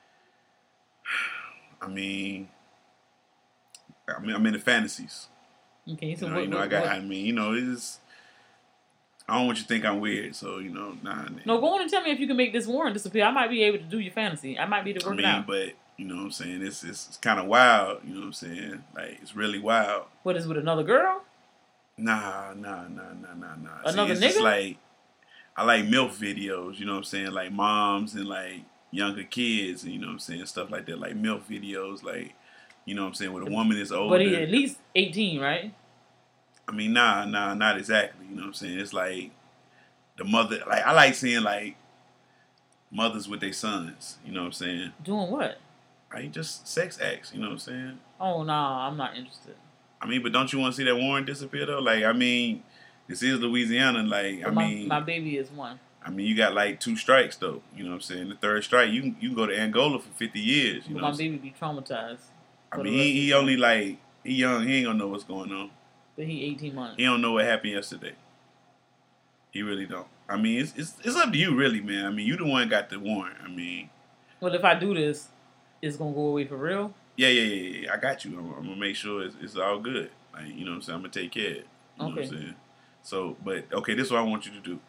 I mean, I mean, I'm in the fantasies. Okay, so you know, what, you know what, I got, what? I mean, you know, it's, I don't want you to think I'm weird, so, you know, nah. No, go on and tell me if you can make this warrant disappear. I might be able to do your fantasy. I might be able to work I mean, it out. but, you know what I'm saying? It's, it's, it's kind of wild, you know what I'm saying? Like, it's really wild. What is with another girl? Nah, nah, nah, nah, nah, nah. Another See, it's nigga? just like, I like MILF videos, you know what I'm saying? Like moms and like younger kids, and you know what I'm saying? Stuff like that, like MILF videos, like, you know what I'm saying? When a woman is older. But he at least eighteen, right? I mean, nah, nah, not exactly, you know what I'm saying? It's like the mother, like, I like seeing like mothers with their sons, you know what I'm saying? Doing what? Like just sex acts, you know what I'm saying? Oh, no, I'm not interested. I mean, but don't you want to see that warrant disappear though? Like, I mean, this is Louisiana. Like, But I my, mean, my baby is one. I mean, you got like two strikes though. You know what I'm saying? The third strike, you can, you can go to Angola for fifty years. You But know, my baby be traumatized. I mean, he, he only like he young. He ain't gonna know what's going on. But he eighteen months. He don't know what happened yesterday. He really don't. I mean, it's it's it's up to you, really, man. I mean, you the one got the warrant. I mean, well, if I do this, it's gonna go away for real. Yeah, yeah, yeah. yeah. I got you. I'm, I'm gonna make sure it's, it's all good. Like, you know what I'm saying? I'm gonna take care of it. You know okay. what I'm saying? So, but okay, this is what I want you to do.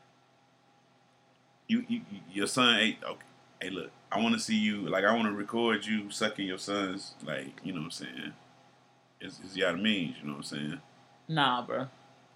You, you, you your son ate. Okay, hey, look, I want to see you. Like, I want to record you sucking your son's. Like, you know what I'm saying? It's, it's y'all means. You know what I'm saying? Nah, bro.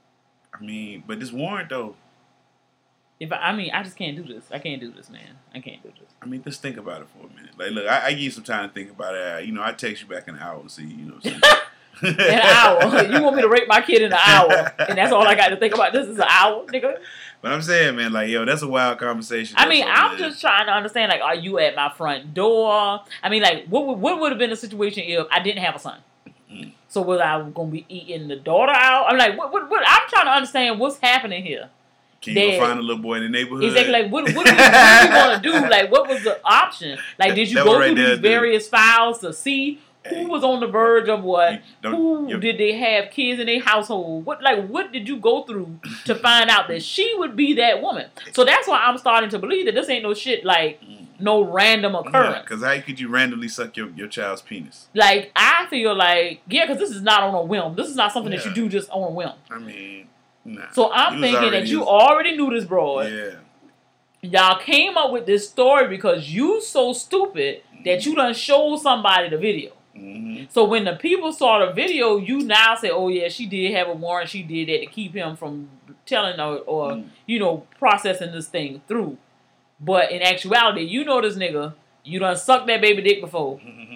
I mean, but this warrant though. If I, I mean, I just can't do this. I can't do this, man. I can't do this. I mean, just think about it for a minute. Like, look, I, I give you some time to think about it. You know, I text you back in an hour and see. You know what I'm saying? An hour. You want me to rape my kid in an hour, and that's all I got to think about. This is an hour, nigga. But I'm saying, man, like, yo, that's a wild conversation. I mean, so, I'm man. just trying to understand, like, are you at my front door? I mean, like, what would, what would have been the situation if I didn't have a son? Mm. So was I going to be eating the daughter out? I'm like, what, what, what? I'm trying to understand what's happening here. Can you Dad. go find a little boy in the neighborhood? Exactly. Like, what, what, what, what do you want to do? Like, what was the option? Like, did you That go one right through there, these dude. various files to see who was on the verge of what? You don't- Who you- did they have kids in their household? What, like, what did you go through to find out that she would be that woman? So that's why I'm starting to believe that this ain't no shit like no random occurrence. Because how could you randomly suck your, your child's penis? Like, I feel like, yeah, because this is not on a whim. This is not something that you Yeah. do just on a whim. I mean, nah. So I'm He was thinking already that you used- already knew this broad. Yeah. Y'all came up with this story because you so stupid that you done showed somebody the video. Mm-hmm. So when the people saw the video, you now say, oh yeah, she did have a warrant. She did that to keep him from telling or, or Mm. you know, processing this thing through. But in actuality, you know this nigga, you done sucked that baby dick before.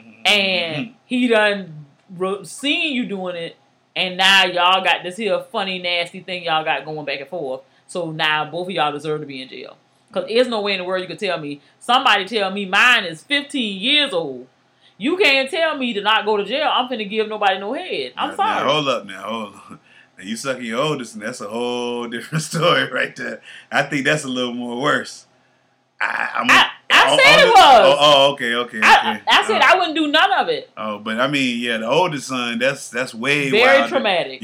And he done re- seen you doing it. And now y'all got this here funny, nasty thing y'all got going back and forth. So now both of y'all deserve to be in jail. Because there's no way in the world you can tell me. Somebody tell me mine is fifteen years old. You can't tell me to not go to jail. I'm finna give nobody no head. I'm now, sorry. Now, hold up now, hold on. Now, you sucking your oldest, and that's a whole different story right there. I think that's a little more worse. I, I'm I, I oh, said oh, it was. Oh, oh, okay, okay, okay. I, I said oh. I wouldn't do none of it. Oh, but I mean, yeah, the oldest son, that's that's way Very wilder. traumatic.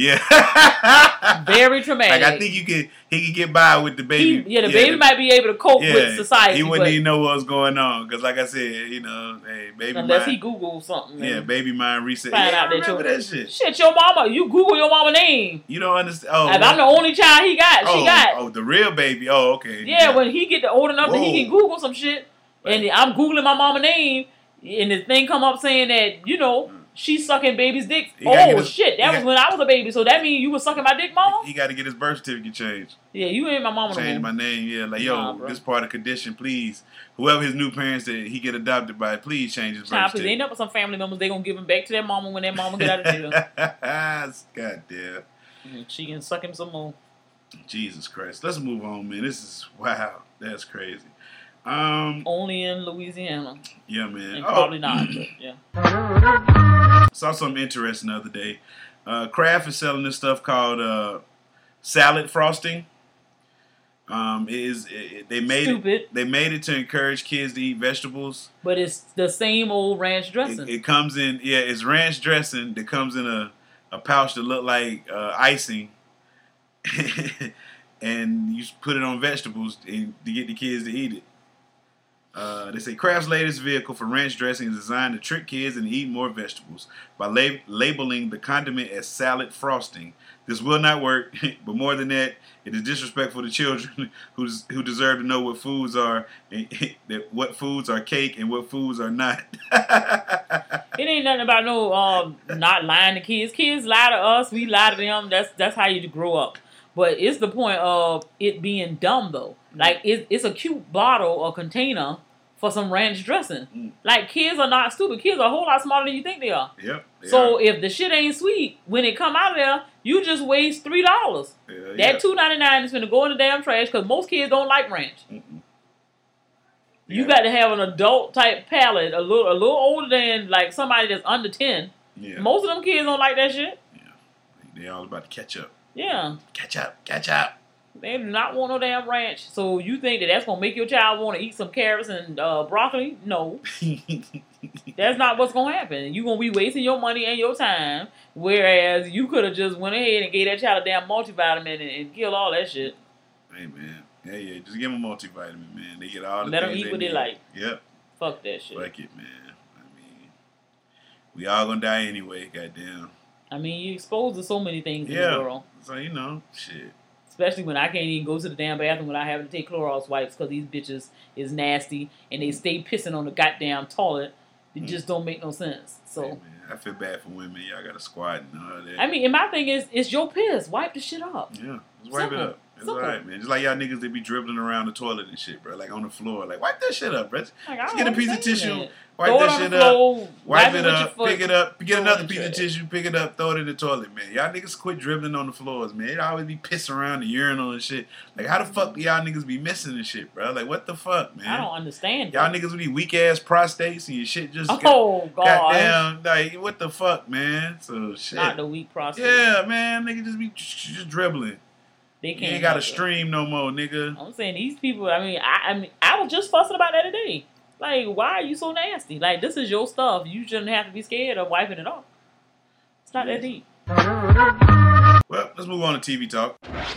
Yeah. Very traumatic. Like, I think you could, he could get by with the baby. He, yeah, the baby might be able to cope yeah, with society. He wouldn't but even know what was going on. Because, like I said, you know, hey, baby unless mind. he Google something. Yeah, and baby mind reset. find Yeah, out I that remember your that shit. shit, your mama. You Google your mama name. You don't understand. Oh, If I'm the only child he got, oh, she got. Oh, the real baby. Oh, okay. Yeah, when he get the old enough that he Whoa. can Google some shit, and I'm Googling my mama name, and the thing come up saying that, you know, She's sucking baby's dick. He gotta get Oh his- shit, that he was got- when I was a baby. So that means you was sucking my dick, mama? He got to get his birth certificate changed. Yeah, you ain't my mama no Change more. my name, yeah. Like, yo, Nah, bro. this part of condition, please. Whoever his new parents that he get adopted by, please change his birth Child, please. Ain't certificate. never some family members, they gonna give him back to their mama when their mama get out of jail. God damn. And she can suck him some more. Jesus Christ. Let's move on, man. This is, wow. That's crazy. Um, Only in Louisiana. yeah, man. And Oh, probably not, but yeah. saw something interesting the other day. Uh, Kraft is selling this stuff called uh, salad frosting. Um, it is it, they made Stupid. it, they made it to encourage kids to eat vegetables. But it's the same old ranch dressing. It, it comes in, yeah, it's ranch dressing that comes in a, a pouch that look like uh, icing, and you put it on vegetables and, to get the kids to eat it. Uh, they say Kraft's latest vehicle for ranch dressing is designed to trick kids into eating more vegetables by lab- labeling the condiment as salad frosting. This will not work, but more than that, it is disrespectful to children who who deserve to know what foods are, that what foods are cake and what foods are not. It ain't nothing about no um not lying to kids. Kids lie to us, we lie to them. That's that's how you grow up. But it's the point of it being dumb though. Like it, it's a cute bottle or container for some ranch dressing. Mm. Like kids are not stupid. Kids are a whole lot smarter than you think they are. Yep. they So are. if the shit ain't sweet, when it come out of there, you just waste three dollars. Yeah, That yeah. two ninety nine is gonna go in the damn trash because most kids don't like ranch. Mm-mm. You Yeah. got to have an adult type palate, a little a little older than like somebody that's under ten. Yeah. Most of them kids don't like that shit. They all about to catch up. Yeah, Catch up. Catch up. they do not want no damn ranch. So you think that that's gonna make your child want to eat some carrots and uh, broccoli? No, that's not what's gonna happen. You gonna be wasting your money and your time. Whereas you could have just went ahead and gave that child a damn multivitamin and, and killed all that shit. Hey, man. Yeah, yeah. Just give them a multivitamin, man. They get all the Let 'em things eat what need. they like. Yep. Fuck that shit. Fuck it, man. I mean, we all gonna die anyway, goddamn. I mean, you exposed to so many things in Yeah. the world. So, you know, shit. Especially when I can't even go to the damn bathroom without having to take Clorox wipes because these bitches is nasty and they stay pissing on the goddamn toilet. It Mm. just don't make no sense. So, Hey, man, I feel bad for women. Y'all got to squat and all that. I mean, and my thing is, it's your piss. Wipe the shit up. yeah, just wipe Simple. it up. It's Simple. alright, man. Just like y'all niggas that be dribbling around the toilet and shit, bro. Like on the floor. Like, wipe that shit up, bro. Just Like, I get don't a piece of understand tissue, that. wipe Throw that it on shit the up. floor, Wipe wipe it with your up, foot, pick it up, get throw it another in the piece of trash. tissue, pick it up, throw it in the toilet, man. Y'all niggas quit dribbling on the floors, man. It always be pissing around the urinal and shit. Like, how the fuck do y'all niggas be missing and shit, bro? Like, what the fuck, man? I don't understand. Y'all that. niggas with these weak ass prostates and your shit just got, Oh, God. goddamn, like, what the fuck, man? So, shit. Not the weak prostate. Yeah, man, nigga just be just, just dribbling. They You can't. ain't got to help it. stream no more, nigga. I'm saying these people. I mean, I, I mean, I was just fussing about that today. Like, why are you so nasty? Like, this is your stuff. You shouldn't have to be scared of wiping it off. It's not that deep. Well, let's move on to T V talk.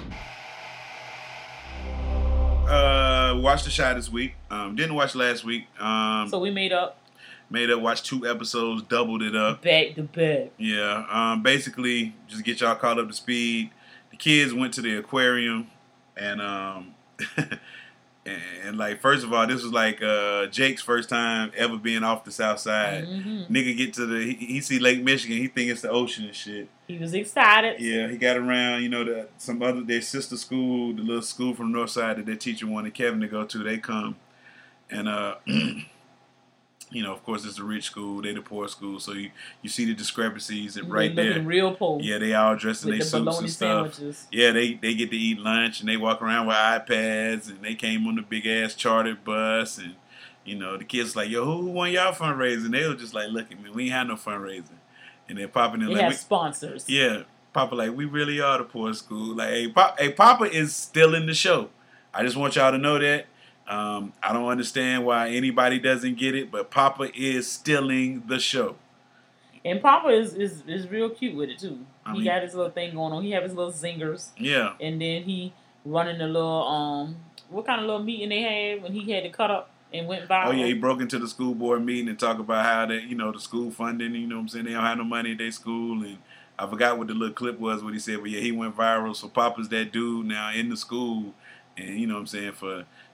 Uh, watched The Chi this week. Um, didn't watch last week. Um, So we made up made up, watched two episodes, doubled it up. back to back. Yeah. Um, basically, just get y'all caught up to speed. The kids went to the aquarium, and um, and, and like first of all, this was like uh Jake's first time ever being off the South Side. Mm-hmm. Nigga get to the he, he see Lake Michigan, he think it's the ocean and shit. He was excited. Yeah, he got around, you know, the some other their sister school, the little school from the north side that their teacher wanted Kevin to go to. They come, and uh, you know, of course, it's a rich school. They the poor school, so you, you see the discrepancies and right They looking there. real poor. Yeah, they all dressed in with their the suits bologna and stuff. sandwiches. Yeah, they they get to eat lunch and they walk around with iPads and they came on the big ass chartered bus and you know the kids like, yo, who won y'all fundraising? They were just like, look at me, we ain't had no fundraising, and they're popping in They like, have we, sponsors. yeah, Papa like we really are the poor school. Like, hey, Pop, hey, Papa is still in the show. I just want y'all to know that. Um, I don't understand why anybody doesn't get it, but Papa is stealing the show. And Papa is, is, is real cute with it too. I he mean- got his little thing going on. He have his little zingers. Yeah, And then he running the little um what kind of little meeting they had when he had to cut up and went viral. oh yeah, he broke into the school board meeting and talk about how that, you know, the school funding, you know what I'm saying, they don't have no money at their school, and I forgot what the little clip was, what he said, but yeah, he went viral, so Papa's that dude now in the school, and you know what I'm saying, for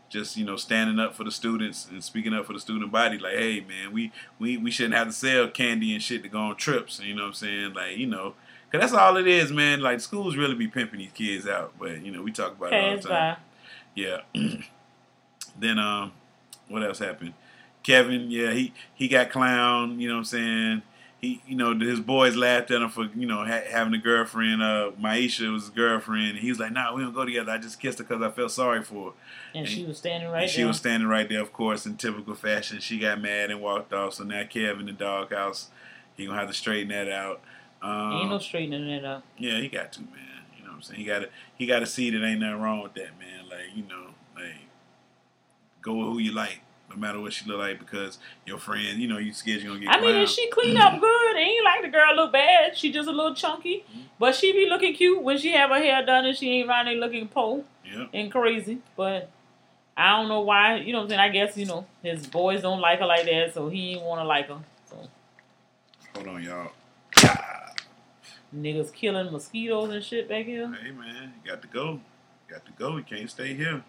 just, you know, standing up for the students and speaking up for the student body. Like, hey, man, we, we, we shouldn't have to sell candy and shit to go on trips. You know what I'm saying? Like, you know, because that's all it is, man. Like, schools really be pimping these kids out. But, you know, we talk about it all the time. Yeah. Then, um, what else happened? Kevin, yeah, he, he got clowned, you know what I'm saying? He, you know, his boys laughed at him for, you know, ha- having a girlfriend. Uh, Maisha was his girlfriend. And he was like, nah, we don't go together. I just kissed her because I felt sorry for her. And, and she was standing right and there. She was standing right there, of course, in typical fashion. She got mad and walked off. So now Kevin in the doghouse, he going to have to straighten that out. Um, ain't no straightening that out. Yeah, he got to, man. You know what I'm saying? He got to he got to see that ain't nothing wrong with that, man. Like, you know, like, go with who you like. No matter what she look like, because your friend, you know, you scared you're going to get I mean, clowned. if she clean up good, it ain't like the girl look bad. She just a little chunky. Mm-hmm. But she be looking cute when she have her hair done and she ain't around there looking po yep. and crazy. But I don't know why. You know what I'm saying? I guess, you know, his boys don't like her like that, so he ain't want to like her. So. Hold on, y'all. Niggas killing mosquitoes and shit back here. Hey, man, you got to go. You got to go. You can't stay here.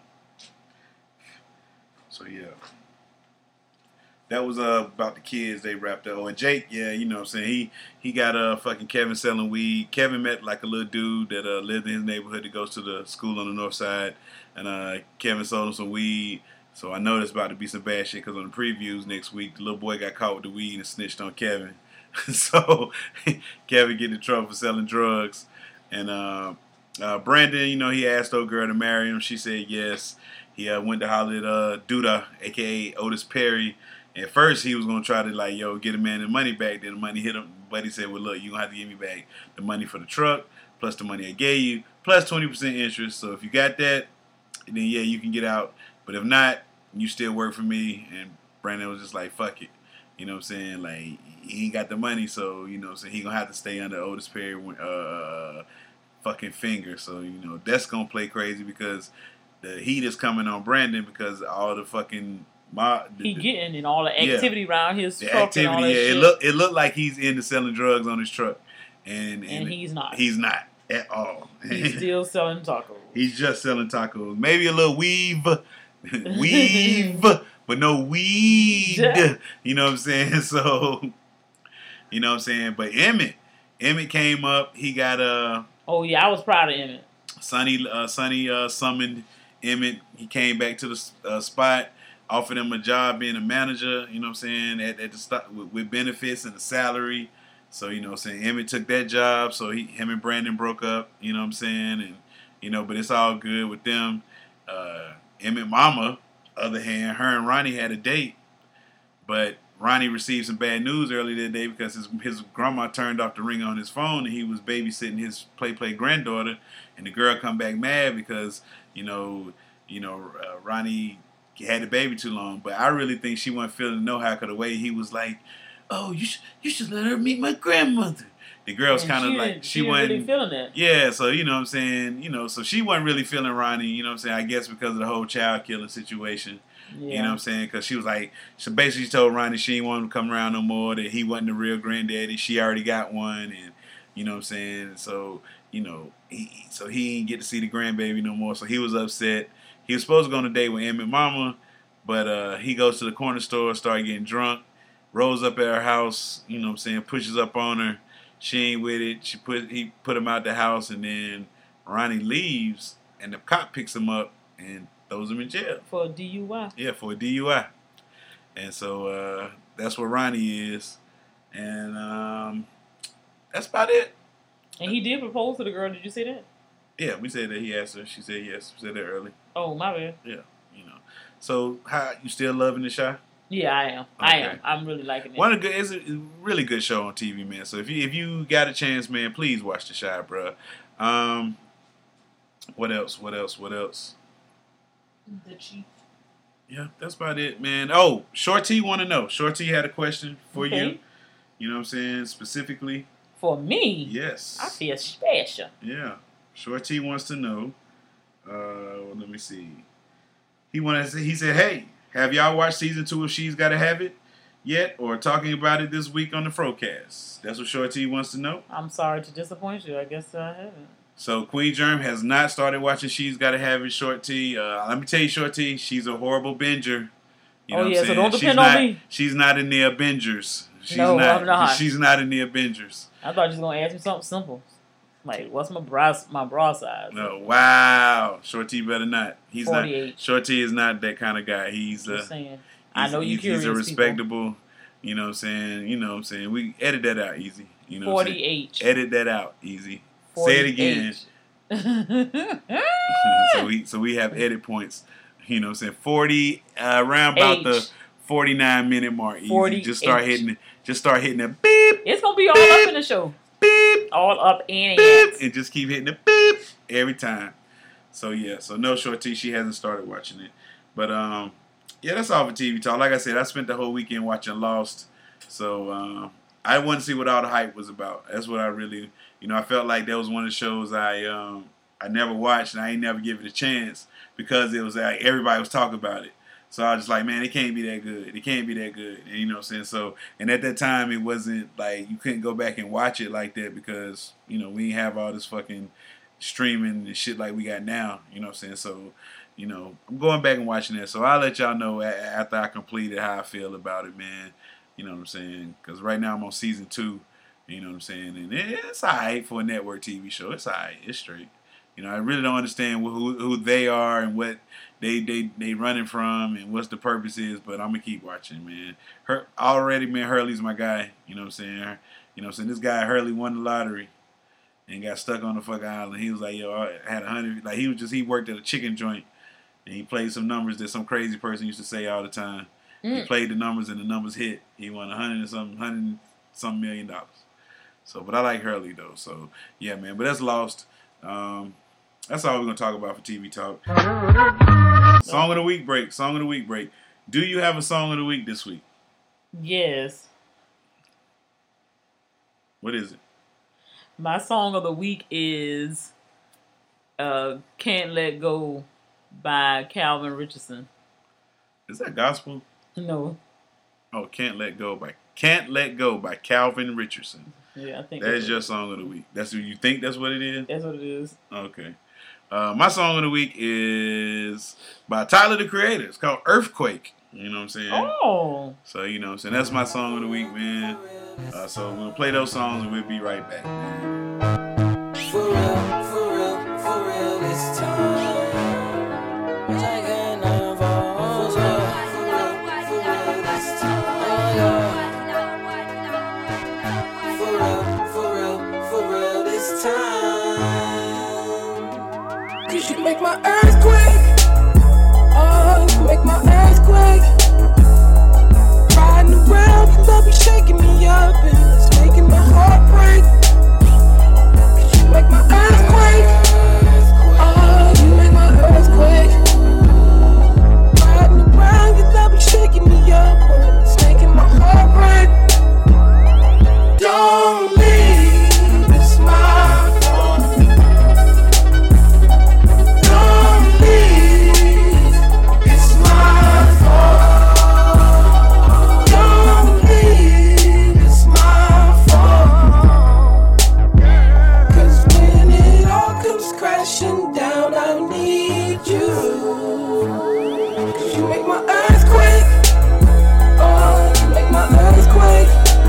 So, yeah. That was uh, about the kids they wrapped up. Oh, and Jake, yeah, you know what I'm saying? He he got uh, fucking Kevin selling weed. Kevin met like a little dude that uh, lived in his neighborhood that goes to the school on the north side. And uh, Kevin sold him some weed. So I know there's about to be some bad shit because on the previews next week, the little boy got caught with the weed and snitched on Kevin. So Kevin get in trouble for selling drugs. And uh, uh, Brandon, you know, he asked old girl to marry him. She said yes. He uh, went to holler at uh, Duda, a k a. Otis Perry. At first, he was going to try to, like, yo, get a man the money back. Then the money hit him. But he said, well, look, you're going to have to give me back the money for the truck, plus the money I gave you, plus twenty percent interest. So if you got that, then, yeah, you can get out. But if not, you still work for me. And Brandon was just like, fuck it. You know what I'm saying? Like, he ain't got the money, so, you know what I'm saying? He going to have to stay under Otis Perry uh, fucking finger. So, you know, that's going to play crazy because the heat is coming on Brandon because all the fucking... My, the, he getting in all the activity yeah, around his the truck activity, and all that yeah, shit. It looked it looked like he's into selling drugs on his truck, and and, and he's not. He's not at all. He's still selling tacos. He's just selling tacos. Maybe a little weave, weave, but no weed. Yeah. You know what I'm saying? So, you know what I'm saying. But Emmett, Emmett came up. He got a. Uh, oh yeah, I was proud of Emmett. Sonny, uh, Sonny uh, summoned Emmett. He came back to the uh, spot. Offered him a job being a manager, you know what I'm saying, at, at the start with, with benefits and a salary. So, you know what I'm saying, Emmett took that job, so he, him and Brandon broke up, you know what I'm saying, and, you know, but it's all good with them. Uh, Emmett mama, other hand, her and Ronnie had a date, but Ronnie received some bad news earlier that day because his his grandma turned off the ring on his phone and he was babysitting his play-play granddaughter, and the girl come back mad because, you know, you know, uh, Ronnie... He had the baby too long, but I really think she wasn't feeling no how because the way he was like, "Oh, you should you should let her meet my grandmother." The girl's kind of like she, she wasn't really feeling that. Yeah, so you know what I'm saying, you know, so she wasn't really feeling Ronnie. You know what I'm saying? I guess because of the whole child killing situation. Yeah. You know what I'm saying? Because she was like, so basically she told Ronnie she didn't want him to come around no more. That he wasn't the real granddaddy. She already got one, and you know what I'm saying. So you know, he so he didn't get to see the grandbaby no more. So he was upset. He was supposed to go on a date with Emmett mama, but uh, he goes to the corner store, start getting drunk, rolls up at her house, you know what I'm saying, pushes up on her. She ain't with it. She put he put him out the house, and then Ronnie leaves, and the cop picks him up and throws him in jail. For a D U I. Yeah, for a D U I. And so uh, that's what Ronnie is. And um, that's about it. And he did propose to the girl. Did you see that? Yeah, we said that he asked her. She said yes. We said that early. Oh, my bad. Yeah, you know. So, how you still loving the show? Yeah, I am. Okay. I am. I'm really liking it. One of the good, it's a really good show on T V, man. So if you if you got a chance, man, please watch the show, bro. Um, what else? What else? What else? The Chief. Yeah, that's about it, man. Oh, Shorty want to know. Shorty had a question for okay. you. You know what I'm saying? Specifically. For me? Yes. I feel special. Yeah. Shorty wants to know. Uh, well, let me see. He wanted. To, he said, "Hey, have y'all watched season two of She's Gotta Have It? yet or talking about it this week on the Frocast? That's what Short T wants to know. I'm sorry to disappoint you. I guess I haven't. So Queen Germ has not started watching She's Gotta Have It, Short T. Uh, let me tell you, Short T, she's a horrible binger. You know oh, what yeah, I'm so saying? don't depend she's on not, me. She's not in the Avengers. She's no, not, I'm not. She's not in the Avengers. I thought you was going to ask me something simple. Like, what's my bra, my bra size? No, wow. Short T better not. He's forty-eight. not. Short T is not that kind of guy. He's uh, Just saying. I know you he's, curious he's a respectable, people. you know what I'm saying? You know what I'm saying? We edit that out easy. You know forty-eight. Edit that out easy. Say it again. so we so we have edit points. You know what I'm saying? forty uh, around about H. the forty-nine minute mark. Easy. forty Just start H. hitting it. Just start hitting it. Beep. It's gonna be all beep, up in the show. Beep. All up in Beep. it. And just keep hitting it beep every time. So yeah, so no, Short T, she hasn't started watching it. But um yeah, that's all for T V talk. Like I said, I spent the whole weekend watching Lost. So um I wanted to see what all the hype was about. That's what I really, you know, I felt like that was one of the shows I um I never watched and I ain't never give it a chance because it was like everybody was talking about it. So I was just like, man, it can't be that good. It can't be that good. And you know what I'm saying? So, and at that time, it wasn't like you couldn't go back and watch it like that because, you know, we didn't have all this fucking streaming and shit like we got now. You know what I'm saying? So, you know, I'm going back and watching that. So I'll let y'all know after I complete it how I feel about it, man. You know what I'm saying? Because right now I'm on season two. You know what I'm saying? And it's all right for a network T V show. It's all right. It's straight. You know, I really don't understand who who they are and what they they they running from and what's the purpose is, but I'm gonna keep watching, man. Her already, man. Hurley's my guy. You know what I'm saying? You know what I'm saying? This guy Hurley won the lottery and got stuck on the fucking island. He was like, yo, I had a hundred. Like he was just he worked at a chicken joint and he played some numbers that some crazy person used to say all the time. Mm. He played the numbers and the numbers hit. He won a hundred and some hundred some million dollars. So, but I like Hurley though. So yeah, man. But that's Lost. Um, That's all we're going to talk about for T V Talk. Song of the week break. Song of the week break. Do you have a song of the week this week? Yes. What is it? My song of the week is uh, Can't Let Go by Calvin Richardson. Is that gospel? No. Oh, Can't Let Go by Can't Let Go by Calvin Richardson. Yeah, I think that is your song of the week. That's what you think that's what it is? That's what it is. Okay. Uh, my song of the week is by Tyler, the Creator. It's called Earthquake. You know what I'm saying? Oh. So, you know what I'm saying? That's my song of the week, man. Uh, so we're going to play those songs and we'll be right back, man. For real, for real, for real this time. Like an evolve. For real, for real, for real this time. For real, for real, for real this time. Cause you make my earthquake. Oh, you make my earthquake. Riding around and they'll be shaking me up and it's making my heart break. Cause you make my earthquake. Oh, you make my earthquake. Riding around and they'll be shaking me up and it's making my heart break. Don't leave, it's my fault. Don't leave, it's my fault. Don't leave, it's my fault. Cause when it all comes crashing down, I need you. Cause you make my earthquake. Oh, you make my earthquake.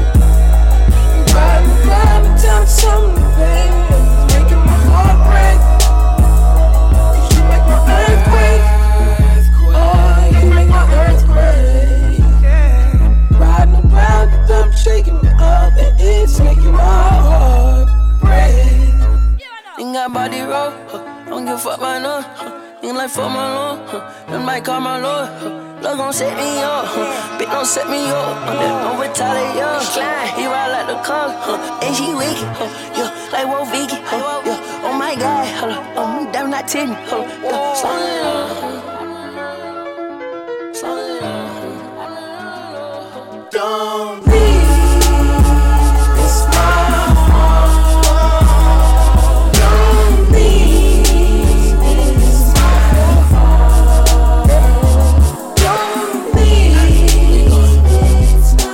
Riding around and down something, baby, it's making my heart break. Cause you make my earthquake. Oh, you make my earthquake. Riding around and I'm shaking me up and it's making my heart break. Think I body roll, huh? Don't give a fuck by no, huh? Think like fuck my lord, huh? Them might call my lord, huh? Love gon' set me up, huh? Bitch don't set me up, huh? Don't retaliate, yo. Slime, he ride like the car, huh? And she wicked, huh? Yo, like Wolf Vicky, huh? Yo, oh my God, huh? Oh, damn, not titty, huh? Yo, slow it up, slow it up. Don't leave, it's my fault. Don't leave, it's my fault. Don't leave, it's my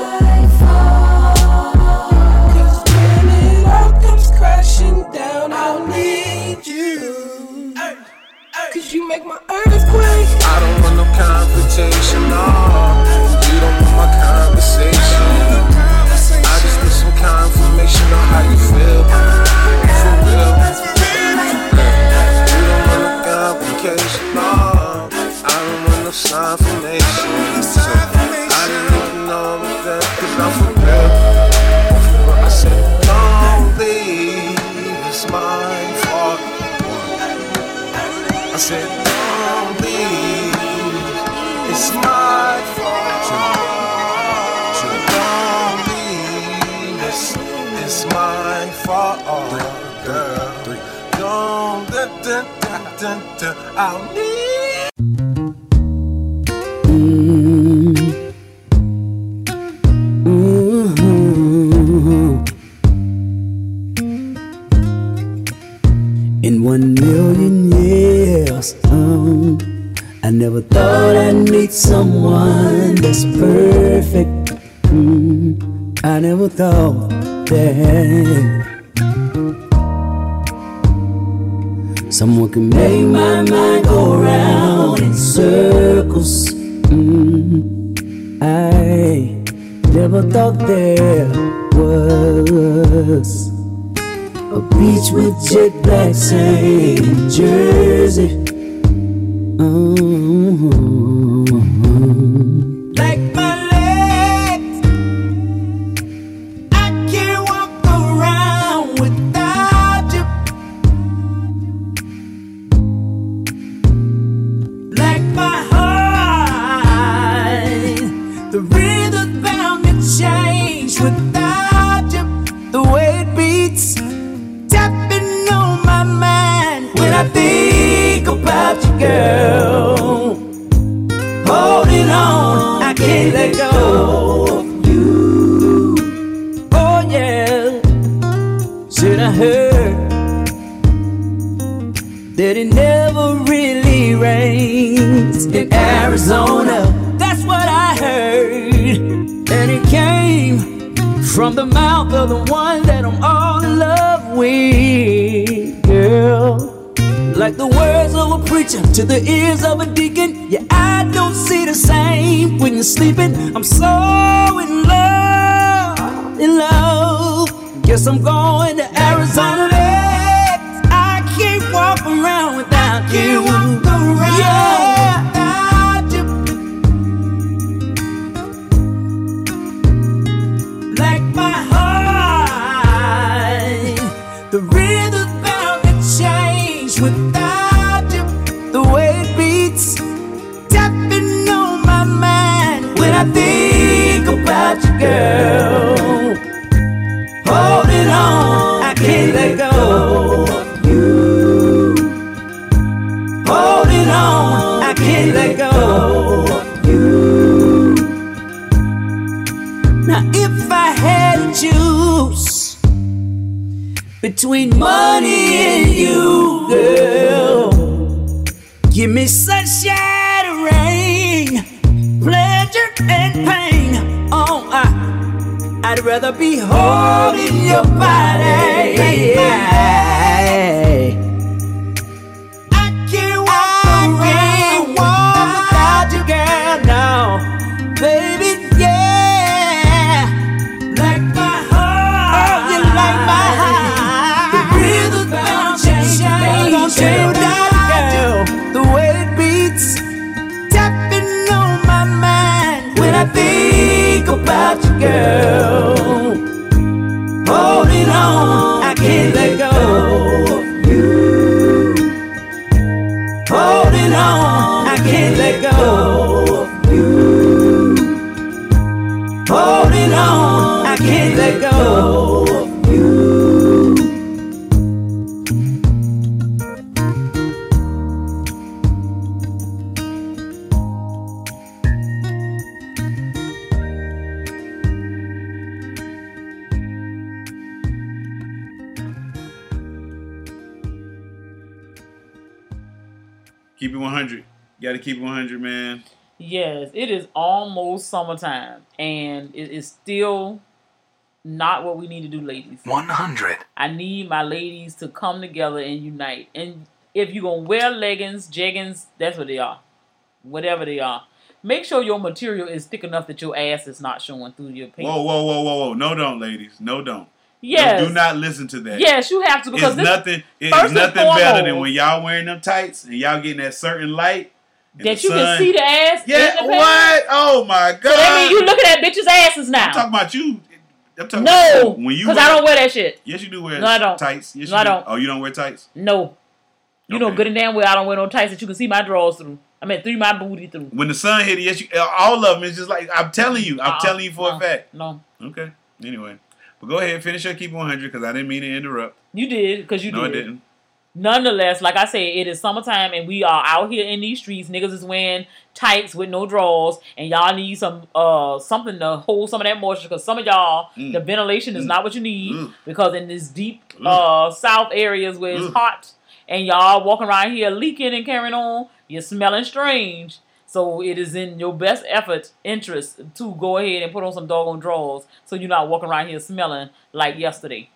cause you make my earthquake. I don't want no confrontation, no. You don't want my conversation. I just need some confirmation on how you feel. For real. You don't want no complication, no. I don't want no confirmation. So I didn't even know that, cause I'm for real. I said, don't leave, it's my fault. I said, don't leave, it's my fault. Don't leave, it's, it's my fault, girl. Don't, da, da, da, da, da, I'll need. In one million years, um, I never thought I'd meet someone that's perfect. Mm, I never thought that someone can make my mind go around in circles. Mm, I never thought there was a beach with jet black sand, Jersey. Mm-hmm. Like my legs, I can't walk around without you. Like my heart, the rhythm's bound to change without you. The way it beats, tapping on my mind when I think about you, girl. Holding on, I can't let go of you. Oh yeah, should I heard that it never really rains in Arizona? That's what I heard, and it came from the mouth of the one that I'm all in love with, girl. Like the words of a preacher to the ears of a deacon. Yeah, I don't see the same when you're sleeping. I'm so in love, in love. Guess I'm going to Arizona next. I can't walk around without you. Walk around yeah. without you. Like my heart, the rhythm's bound to change without you. The way it beats, tapping on my mind when I think about you, girl. Holding on, I can't let go of you. Holding on, I can't let go of you. Now if I had to choose between money and you, girl, give me sunshine and rain, pleasure and pain. Oh, I, I'd rather be holding your body. Yeah. I can't walk, I can't walk without you, girl. No, baby, yeah. Like my heart, oh, you like my heart. The rhythm's bound to change, don't you doubt it, girl. The way it beats, tapping on my mind when I think about you, girl. Holding on, I can't let go of you. Holding on, I can't let go of you. Holding on, I can't let go of you. Keep it one hundred. You got to keep it one hundred, man. Yes, it is almost summertime, and it is still not what we need to do, ladies. one hundred. I need my ladies to come together and unite. And if you're going to wear leggings, jeggings, that's what they are. Whatever they are. Make sure your material is thick enough that your ass is not showing through your pants. Whoa, whoa, whoa, whoa, whoa. No, don't, ladies. No, don't. Yes. No, do not listen to that. Yes, you have to. Because it's this, nothing, it's nothing better than when y'all wearing them tights and y'all getting that certain light. That you sun. Can see the ass. Yeah, what? Oh, my God. So that means you looking at bitches' asses now. I'm talking about you. I'm talking no. about when you Because I don't wear that shit. Yes, you do wear no, I don't. tights. Yes, no, you I do. don't. Oh, you don't wear tights? No. You okay. know good and damn well I don't wear no tights that you can see my drawers through. I mean, through my booty through. When the sun hit it, yes, you, all of them is just like, I'm telling you. I'm uh, telling you for no, a fact. No. Okay. Anyway. But go ahead. Finish your Keep one hundred because I didn't mean to interrupt. You did because you no, did. No, I didn't. Nonetheless, like I said, it is summertime and we are out here in these streets. Niggas is wearing tights with no drawers, and y'all need some uh something to hold some of that moisture because some of y'all mm. the ventilation is mm. not what you need mm. because in this deep mm. uh south areas where it's mm. hot and y'all walking around here leaking and carrying on, you're smelling strange. So it is in your best effort interest to go ahead and put on some doggone drawers so you're not walking around here smelling like yesterday.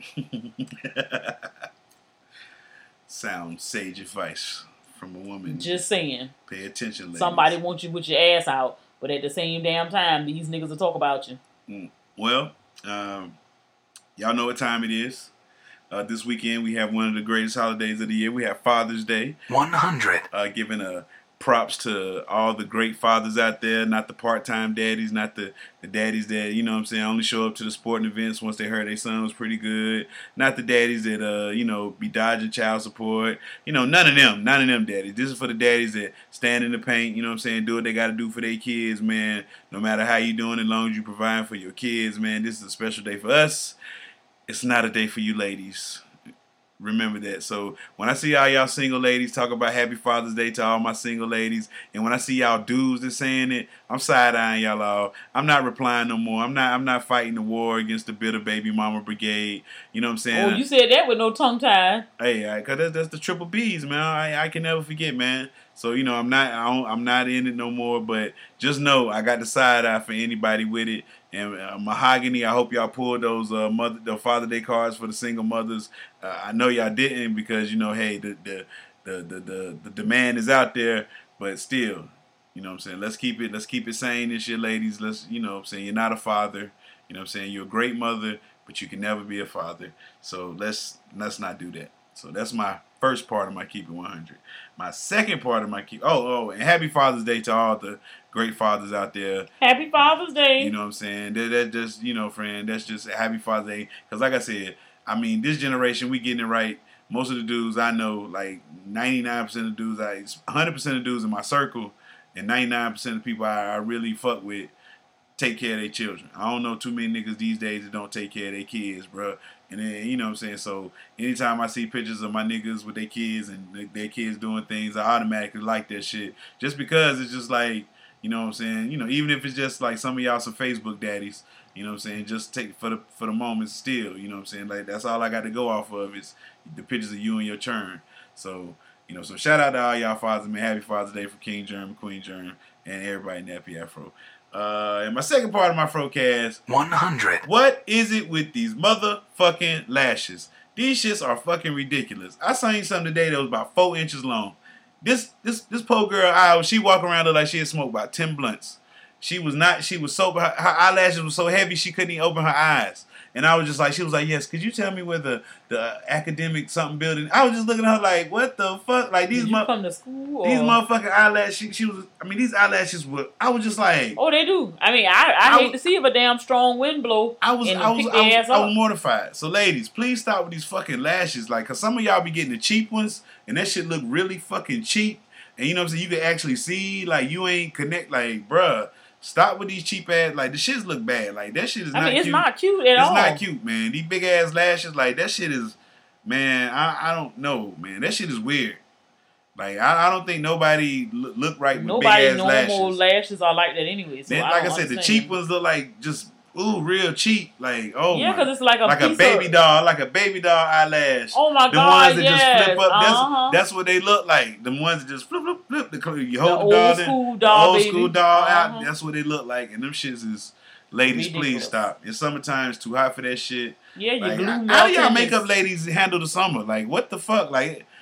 Sound sage advice from a woman. Just saying. Pay attention, ladies. Somebody wants you with your ass out, but at the same damn time, these niggas will talk about you. Mm. Well, um, y'all know what time it is. Uh, this weekend, we have one of the greatest holidays of the year. We have Father's Day. one hundred. Uh, giving a props to all the great fathers out there, not the part-time daddies, not the, the daddies that, you know what I'm saying, only show up to the sporting events once they heard their son was pretty good. Not the daddies that, uh, you know, be dodging child support. You know, none of them. None of them daddies. This is for the daddies that stand in the paint, you know what I'm saying, do what they got to do for their kids, man. No matter how you doing, as long as you providing for your kids, man, this is a special day for us. It's not a day for you ladies. Remember that. So when I see all y'all single ladies talk about Happy Father's Day to all my single ladies, and when I see y'all dudes that saying it, I'm side-eyeing y'all all. I'm not replying no more. I'm not I'm not fighting the war against the bitter baby mama brigade. You know what I'm saying? Oh, you said that with no tongue tie. Hey, I, cause that's, that's the triple B's, man. I, I can never forget, man. So, you know, I'm not I don't, I'm not in it no more, but just know I got the side eye for anybody with it. And uh, Mahogany, I hope y'all pulled those uh, mother, the Father Day cards for the single mothers. Uh, I know y'all didn't because, you know, hey, the the, the the the the demand is out there, but still, you know what I'm saying? Let's keep it let's keep it sane this year, ladies. Let's, you know what I'm saying, you're not a father. You know what I'm saying? You're a great mother, but you can never be a father. So let's let's not do that. So that's my first part of my Keep It one hundred. My second part of my Keep Oh, oh, and happy Father's Day to all the great fathers out there. Happy Father's Day. You know what I'm saying? That, that just, you know, friend, that's just a happy Father's Day. Because like I said, I mean, this generation, we getting it right. Most of the dudes I know, like ninety-nine percent of dudes, I, one hundred percent of dudes in my circle, and ninety-nine percent of people I, I really fuck with take care of their children. I don't know too many niggas these days that don't take care of their kids, bro. And then, you know what I'm saying? So anytime I see pictures of my niggas with their kids and their kids doing things, I automatically like that shit. Just because it's just like, you know what I'm saying? You know, even if it's just like some of y'all some Facebook daddies, you know what I'm saying? Just take for the for the moment still, you know what I'm saying? Like that's all I got to go off of is the pictures of you and your churn. So, you know, so shout out to all y'all fathers, man. Happy Father's Day for King Germ, Queen Germ, and everybody in Nappy Afro. Uh, and my second part of my Frocast, one hundred. What is it with these motherfucking lashes? These shits are fucking ridiculous. I seen something today that was about four inches long. This this this poor girl, I, she walking around like she had smoked about ten blunts. She was not, she was so, her, her eyelashes were so heavy she couldn't even open her eyes. And I was just like, she was like, yes, could you tell me where the, the academic something building? I was just looking at her like, what the fuck? Like these, Did you come to school, these or? motherfucking eyelashes, she, she was, I mean, these eyelashes were, I was just like. Oh, they do. I mean, I, I, I hate was, to see if a damn strong wind blow I was, and I was, pick I was, their ass I up. was mortified. So ladies, please stop with these fucking lashes. Like, cause some of y'all be getting the cheap ones and that shit look really fucking cheap. And you know what I'm saying? You can actually see, like, you ain't connect, like, bruh. Stop with these cheap ass, like the shits look bad. Like that shit is I not mean, it's cute. not cute at it's all. It's not cute, man. These big ass lashes, like that shit is, man, I, I don't know, man. That shit is weird. Like I, I don't think nobody look, look right with nobody big ass lashes. Nobody normal lashes are like that anyway. So then, I like I don't said, understand. the cheap ones look like just ooh, real cheap. Like oh yeah, because it's like a like piece a baby of... doll, like a baby doll eyelash. Oh my the god, ones that yes. just flip up. Uh-huh. That's that's what they look like. The ones that just flip flip flip. The, you hold the, the, doll old in, school doll, the old baby. school doll uh-huh. out. That's what they look like. And them shits is, ladies, ridiculous. Please stop. It's summertime. It's too hot for that shit. Yeah, you like, blue. How, how do y'all makeup ladies handle the summer? Like what the fuck? Like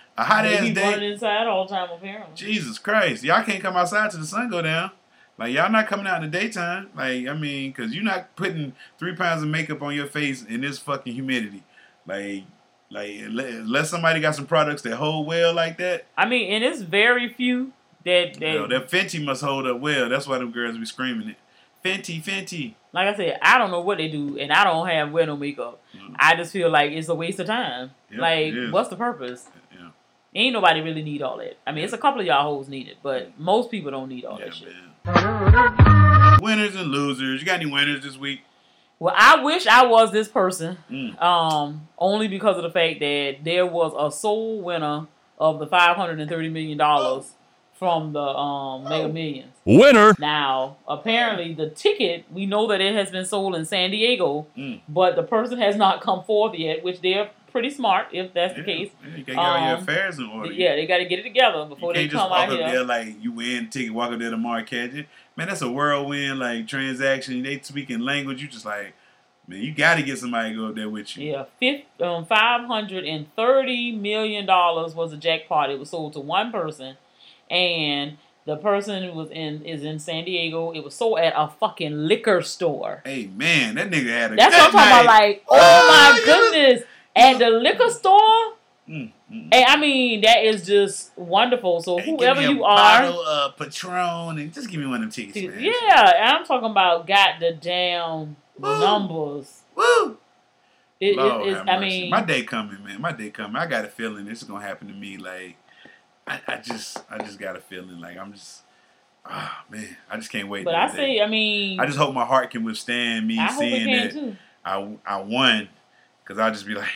A hot They ass be day. running inside all the time, apparently. Jesus Christ. Y'all can't come outside till the sun go down. Like, y'all not coming out in the daytime. Like, I mean, because you're not putting three pounds of makeup on your face in this fucking humidity. Like, like unless somebody got some products that hold well like that. I mean, and it's very few that... that You know, that Fenty must hold up well. That's why them girls be screaming it. Fenty, Fenty. Like I said, I don't know what they do, and I don't have wear no makeup. Mm. I just feel like it's a waste of time. Yep, like, what's the purpose? Yeah. Ain't nobody really need all that. I mean, it's a couple of y'all hoes need it, but most people don't need all yeah, that shit. Man. Winners and losers. You got any winners this week? Well, I wish I was this person, mm. um, only because of the fact that there was a sole winner of the five hundred thirty million dollars from the um, Mega Millions. Winner! Now, apparently the ticket, we know that it has been sold in San Diego, mm. but the person has not come forth yet, which they're pretty smart if that's yeah. the case. Yeah, you gotta get um, all your affairs in order. Yeah, they gotta get it together before they come out here. You can't just walk up there like you win the ticket, walk up there tomorrow, catch it. Man, that's a whirlwind like transaction. They speaking language, you just like, man, you gotta get somebody to go up there with you. Yeah, fifty, um, five hundred thirty million dollars was a jackpot. It was sold to one person. And the person was in is in San Diego. It was sold at a fucking liquor store. Hey man, that nigga had a That's good what I'm talking night. about. Like, oh, oh my goodness, at the liquor store. Mm, mm. And I mean, that is just wonderful. So hey, whoever give me a you are, bottle of Patron, and just give me one of them tickets, man. Yeah, and I'm talking about got the damn Woo. numbers. Woo! It, Lord it, it's, I mean, my day coming, man. My day coming. I got a feeling this is gonna happen to me. Like. I, I just, I just got a feeling like I'm just, ah, oh, man, I just can't wait. But I say, day. I mean, I just hope my heart can withstand me I seeing hope it that can too. I, I won, because I'll just be like,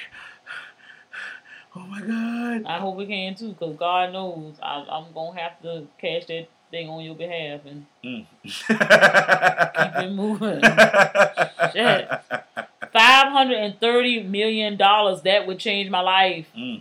oh my God. I hope it can too, because God knows I, I'm gonna have to cash that thing on your behalf and mm. keep it moving. Shit, five hundred and thirty million dollars. That would change my life. Mm.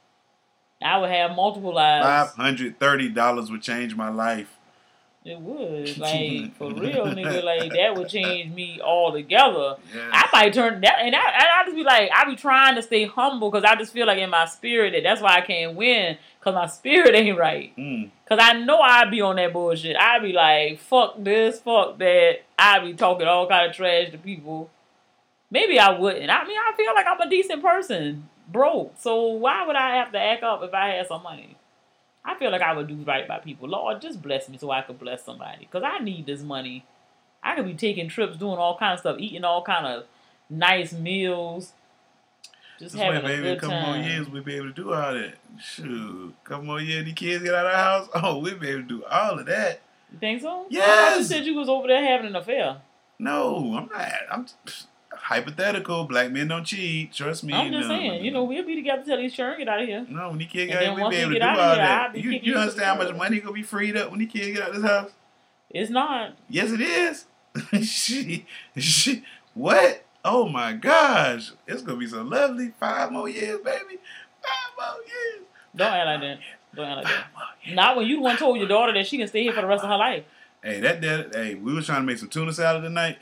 I would have multiple lives. Five hundred thirty dollars would change my life. It would, like for real, nigga. Like that would change me altogether. Yes. I might turn that, and I, I just be like, I be trying to stay humble because I just feel like in my spirit that that's why I can't win because my spirit ain't right. Mm. Cause I know I'd be on that bullshit. I'd be like, fuck this, fuck that. I'd be talking all kind of trash to people. Maybe I wouldn't. I mean, I feel like I'm a decent person. Broke, so why would I have to act up if I had some money? I feel like I would do right by people. Lord, just bless me so I could bless somebody, because I need this money. I could be taking trips, doing all kind of stuff, eating all kind of nice meals, just This having way, a baby, good a couple time. more years we'll be able to do all that. Shoot, a couple more years, the kids get out of the house. Oh, we'll be able to do all of that. You think so? Yes. I thought you said you was over there having an affair. No, I'm not. I'm hypothetical. Black men don't cheat. Trust me. I'm just no, saying, no, you know, we'll be together till these children get out of here. No, when the kid And get then out, we'll once be they able to get do out all of here, I'll that. be You, kicking you you to understand how the much money gonna be freed up when the kids get out of this house? It's not. Yes, it is. she, she, what? Oh my gosh. It's gonna be so lovely. Five more years, baby. Five more years. Don't act like that. Don't act like that. Not when you the one told your daughter that she can stay here for the rest of her life. Hey, that, that hey, we was trying to make some tuna salad tonight.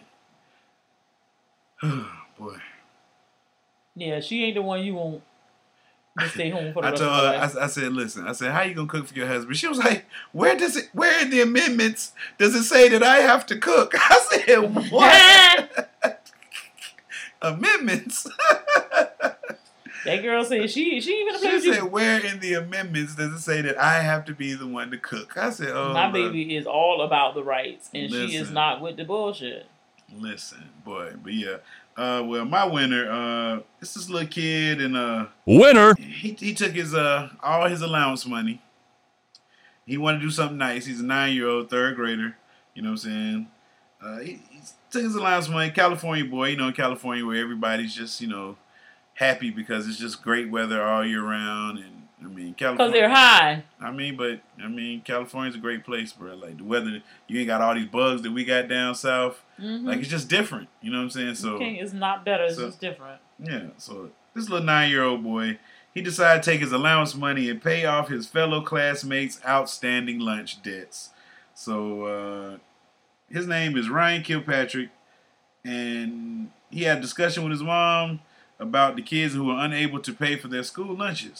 Boy. Yeah, she ain't the one you want to stay home for the I rest told of her her, life. I, I said, listen, I said, how you gonna cook for your husband? She was like, where does it, where in the amendments does it say that I have to cook? I said, what? Amendments? That girl said she she even play She with you. said, where in the amendments does it say that I have to be the one to cook? I said, oh, My look. baby is all about the rights, and she is Listen. not with the bullshit. Listen, boy, but yeah. Uh, well, my winner, uh, it's this little kid, and uh, Winner. he he took his uh all his allowance money. He wanted to do something nice. He's a nine year old, third grader. You know what I'm saying? Uh, he, he took his allowance money. California boy, you know, in California where everybody's just you know happy because it's just great weather all year round, and I mean, Because California. they're high. I mean, but I mean, California's a great place, bro. Like the weather, you ain't got all these bugs that we got down south. Mm-hmm. Like it's just different. You know what I'm saying? So Okay, it's not better. It's so- just different. yeah. So this little nine-year-old boy, he decided to take his allowance money and pay off his fellow classmates' outstanding lunch debts. So uh, his name is Ryan Kilpatrick, and he had a discussion with his mom about the kids who were unable to pay for their school lunches.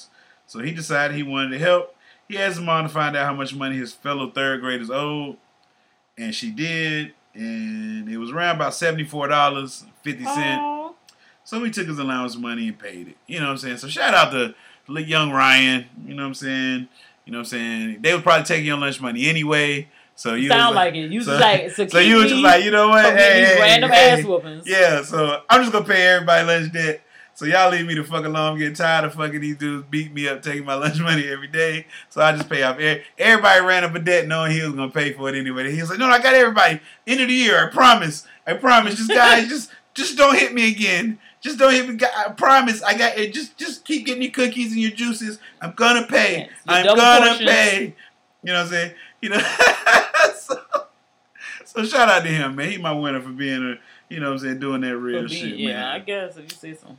So he decided he wanted to help. He asked his mom to find out how much money his fellow third graders owed, and she did, and it was around about seventy-four dollars and fifty cents. Aww. So he took his allowance money and paid it. You know what I'm saying? So shout out to young Ryan. You know what I'm saying? You know what I'm saying? They would probably take your lunch money anyway. So you sound was like, like it. You so, just like so, so you were just like, you know what? Hey, these hey, random hey, ass whoopings. Yeah, so I'm just gonna pay everybody lunch debt. So y'all leave me the fuck alone. I'm getting tired of fucking these dudes beating me up, taking my lunch money every day. So I just pay off. Everybody ran up a debt knowing he was gonna pay for it anyway. He was like, no, I got everybody. End of the year, I promise. I promise. Just guys, just just don't hit me again. Just don't hit me. I promise. I got it. Just just keep getting your cookies and your juices. I'm gonna pay. Yes, I'm double gonna portions. pay. You know what I'm saying? You know. so, so shout out to him, man. He my winner for being a, you know what I'm saying, doing that real Be, shit, yeah, man. I guess if you say so.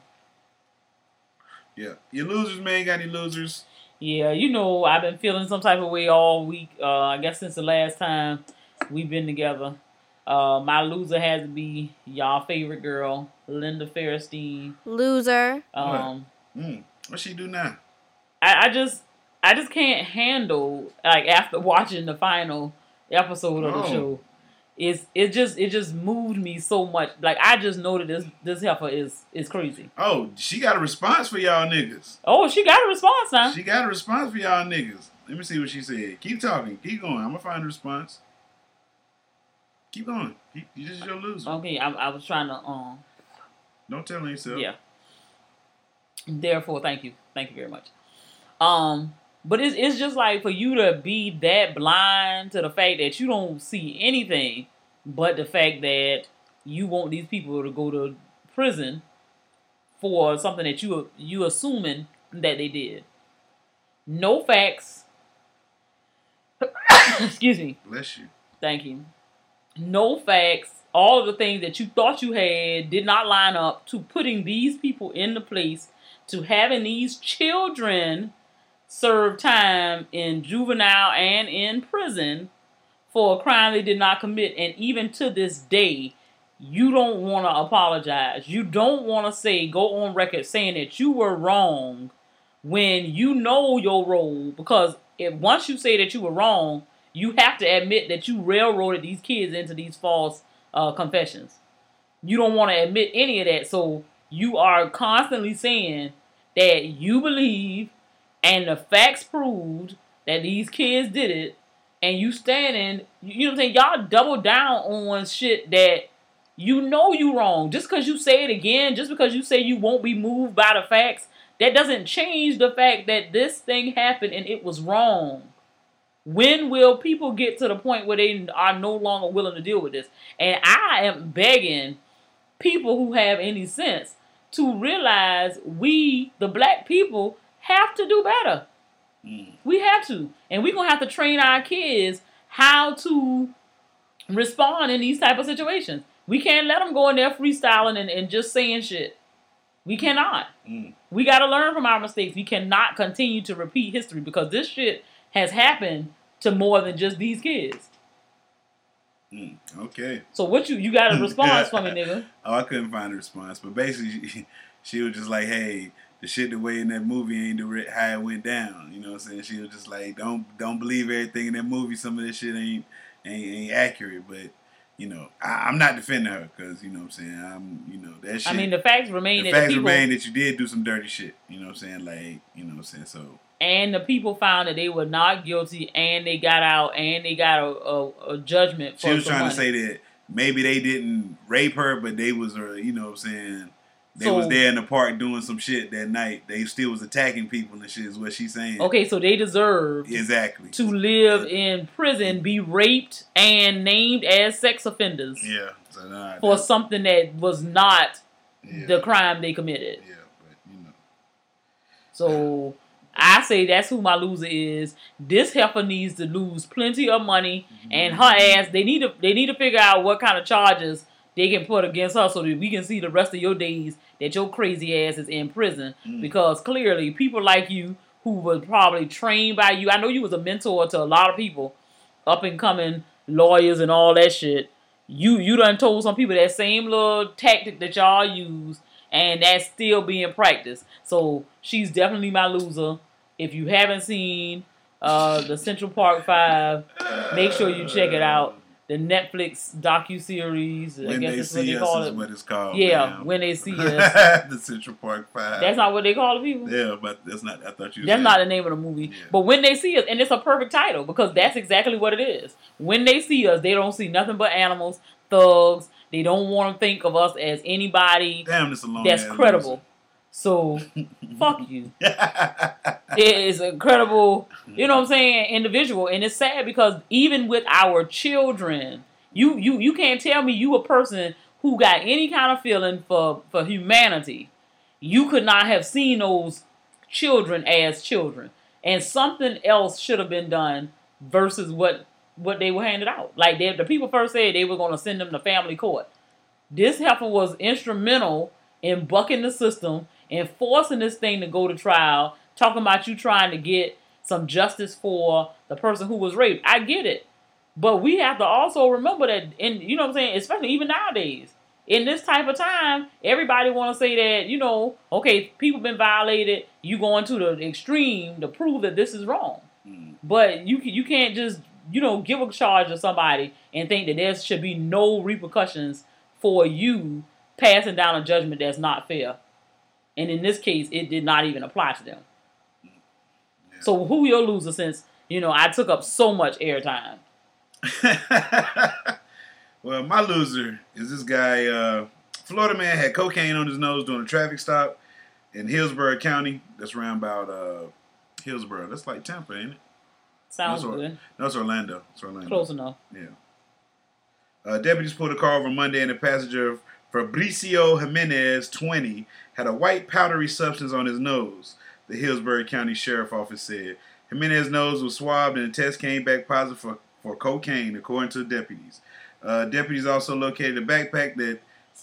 Yeah. Your losers, man. Got any losers? Yeah, you know, I've been feeling some type of way all week. Uh, I guess since the last time we've been together. Uh, my loser has to be y'all favorite girl, Linda Fairstein. Loser. Um, what? Mm. What she do now? I, I just, I just can't handle, like, after watching the final episode of the Oh. show. It's, it just, it just moved me so much. Like, I just know that this, this heifer is, is crazy. Oh, she got a response for y'all niggas. Oh, she got a response now. She got a response for y'all niggas. Let me see what she said. Keep talking. Keep going. I'm gonna find a response. Keep going. Keep, you just your loser. Okay, I, I was trying to, um, Don't tell on yourself. yeah. Therefore, thank you. Thank you very much. Um, but it's, it's just like for you to be that blind to the fact that you don't see anything but the fact that you want these people to go to prison for something that you you assuming that they did. No facts. Excuse me. Bless you. Thank you. No facts. All of the things that you thought you had did not line up to putting these people in the place, to having these children serve time in juvenile and in prison for a crime they did not commit. And even to this day, you don't want to apologize. You don't want to say, go on record saying that you were wrong when you know your role. Because if once you say that you were wrong, you have to admit that you railroaded these kids into these false uh, confessions. You don't want to admit any of that. So you are constantly saying that you believe and the facts proved that these kids did it. And you standing, you know what I'm saying? Y'all double down on shit that you know you wrong. Just because you say it again, just because you say you won't be moved by the facts, that doesn't change the fact that this thing happened and it was wrong. When will people get to the point where they are no longer willing to deal with this? And I am begging people who have any sense to realize we, the black people, have to do better. Mm. We have to. And we're going to have to train our kids how to respond in these type of situations. We can't let them go in there freestyling and, and just saying shit. We cannot. Mm. We got to learn from our mistakes. We cannot continue to repeat history because this shit has happened to more than just these kids. Mm. Okay. So what you, you got a response for me, nigga? Oh, I couldn't find a response. But basically, she, she was just like, hey, the shit the way in that movie ain't the re- how it went down. You know what I'm saying? She was just like, don't don't believe everything in that movie. Some of this shit ain't ain't, ain't accurate. But, you know, I, I'm not defending her because, you know what I'm saying? I'm, you know, that shit. I mean, the facts remain the that facts the people... remain that you did do some dirty shit. You know what I'm saying? Like, you know what I'm saying? So... And the people found that they were not guilty, and they got out, and they got a, a, a judgment for She was some trying money. to say that maybe they didn't rape her, but they was, uh, you know what I'm saying, they So- was there in the park doing some shit that night. They still was attacking people and shit is what she's saying. Okay, so they deserve Exactly. to live in prison, be raped, and named as sex offenders Yeah. So, nah, for that- something that was not yeah, the crime they committed. yeah, but, you know. So I say that's who my loser is. This heifer needs to lose plenty of money, and her ass. They need to. They need to figure out what kind of charges they can put against her, so that we can see the rest of your days that your crazy ass is in prison. Mm. Because clearly, people like you who were probably trained by you. I know you was a mentor to a lot of people, up and coming lawyers and all that shit. You you done told some people that same little tactic that y'all use. And that's still being practiced. So she's definitely my loser. If you haven't seen uh, the Central Park Five, make sure you check it out. The Netflix docuseries, I When guess They that's what See they Us call is it. what it's called. Yeah, man. When They See Us. The Central Park Five. That's not what they call the people? Yeah, but that's not, I thought you That's said. not the name of the movie. Yeah. But When They See Us, and it's a perfect title because that's exactly what it is. When they see us, they don't see nothing but animals, thugs. They don't want to think of us as anybody Damn, this a long that's ass credible. So, fuck you. It is a credible, you know what I'm saying, individual. And it's sad because even with our children, you you you can't tell me you a person who got any kind of feeling for, for humanity. You could not have seen those children as children. And something else should have been done versus what, what they were handed out. Like they, the people first said they were going to send them to family court. This heifer was instrumental in bucking the system and forcing this thing to go to trial, talking about you trying to get some justice for the person who was raped. I get it. But we have to also remember that, in you know what I'm saying, especially even nowadays, in this type of time, everybody want to say that, you know, okay, people been violated, you going to the extreme to prove that this is wrong. Mm. But you you can't just, you know, give a charge to somebody and think that there should be no repercussions for you passing down a judgment that's not fair. And in this case, it did not even apply to them. Yeah. So who your loser since, you know, I took up so much airtime? Well, my loser is this guy, uh, Florida man had cocaine on his nose during a traffic stop in Hillsborough County. That's around about uh, Hillsborough. That's like Tampa, ain't it? Sounds no, good. No, it's Orlando. It's Orlando. Close enough. Yeah. Uh, deputies pulled a car over Monday and the passenger, Fabricio Jimenez, twenty, had a white powdery substance on his nose, the Hillsborough County Sheriff Office said. Jimenez's nose was swabbed and the test came back positive for, for cocaine, according to the deputies. Uh, deputies also located a backpack that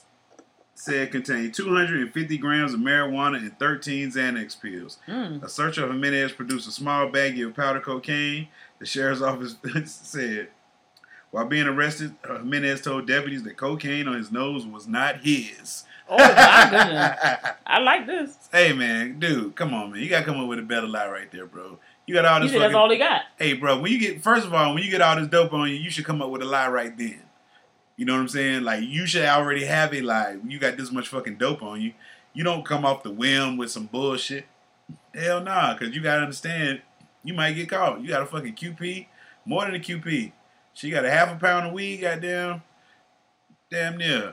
said contained two hundred fifty grams of marijuana and thirteen Xanax pills. Mm. A search of Jimenez produced a small baggie of powder cocaine, the sheriff's office said. While being arrested, Jimenez told deputies that cocaine on his nose was not his. Oh, my goodness. I like this. Hey, man, dude, come on, man. You got to come up with a better lie right there, bro. You got all this. You said that's all he got. Hey, bro, when you get, first of all, when you get all this dope on you, you should come up with a lie right then. You know what I'm saying? Like, you should already have a lie. When you got this much fucking dope on you, you don't come off the whim with some bullshit. Hell nah, because you got to understand, you might get caught. You got a fucking Q P, more than a Q P. She got a half a pound of weed, goddamn, damn near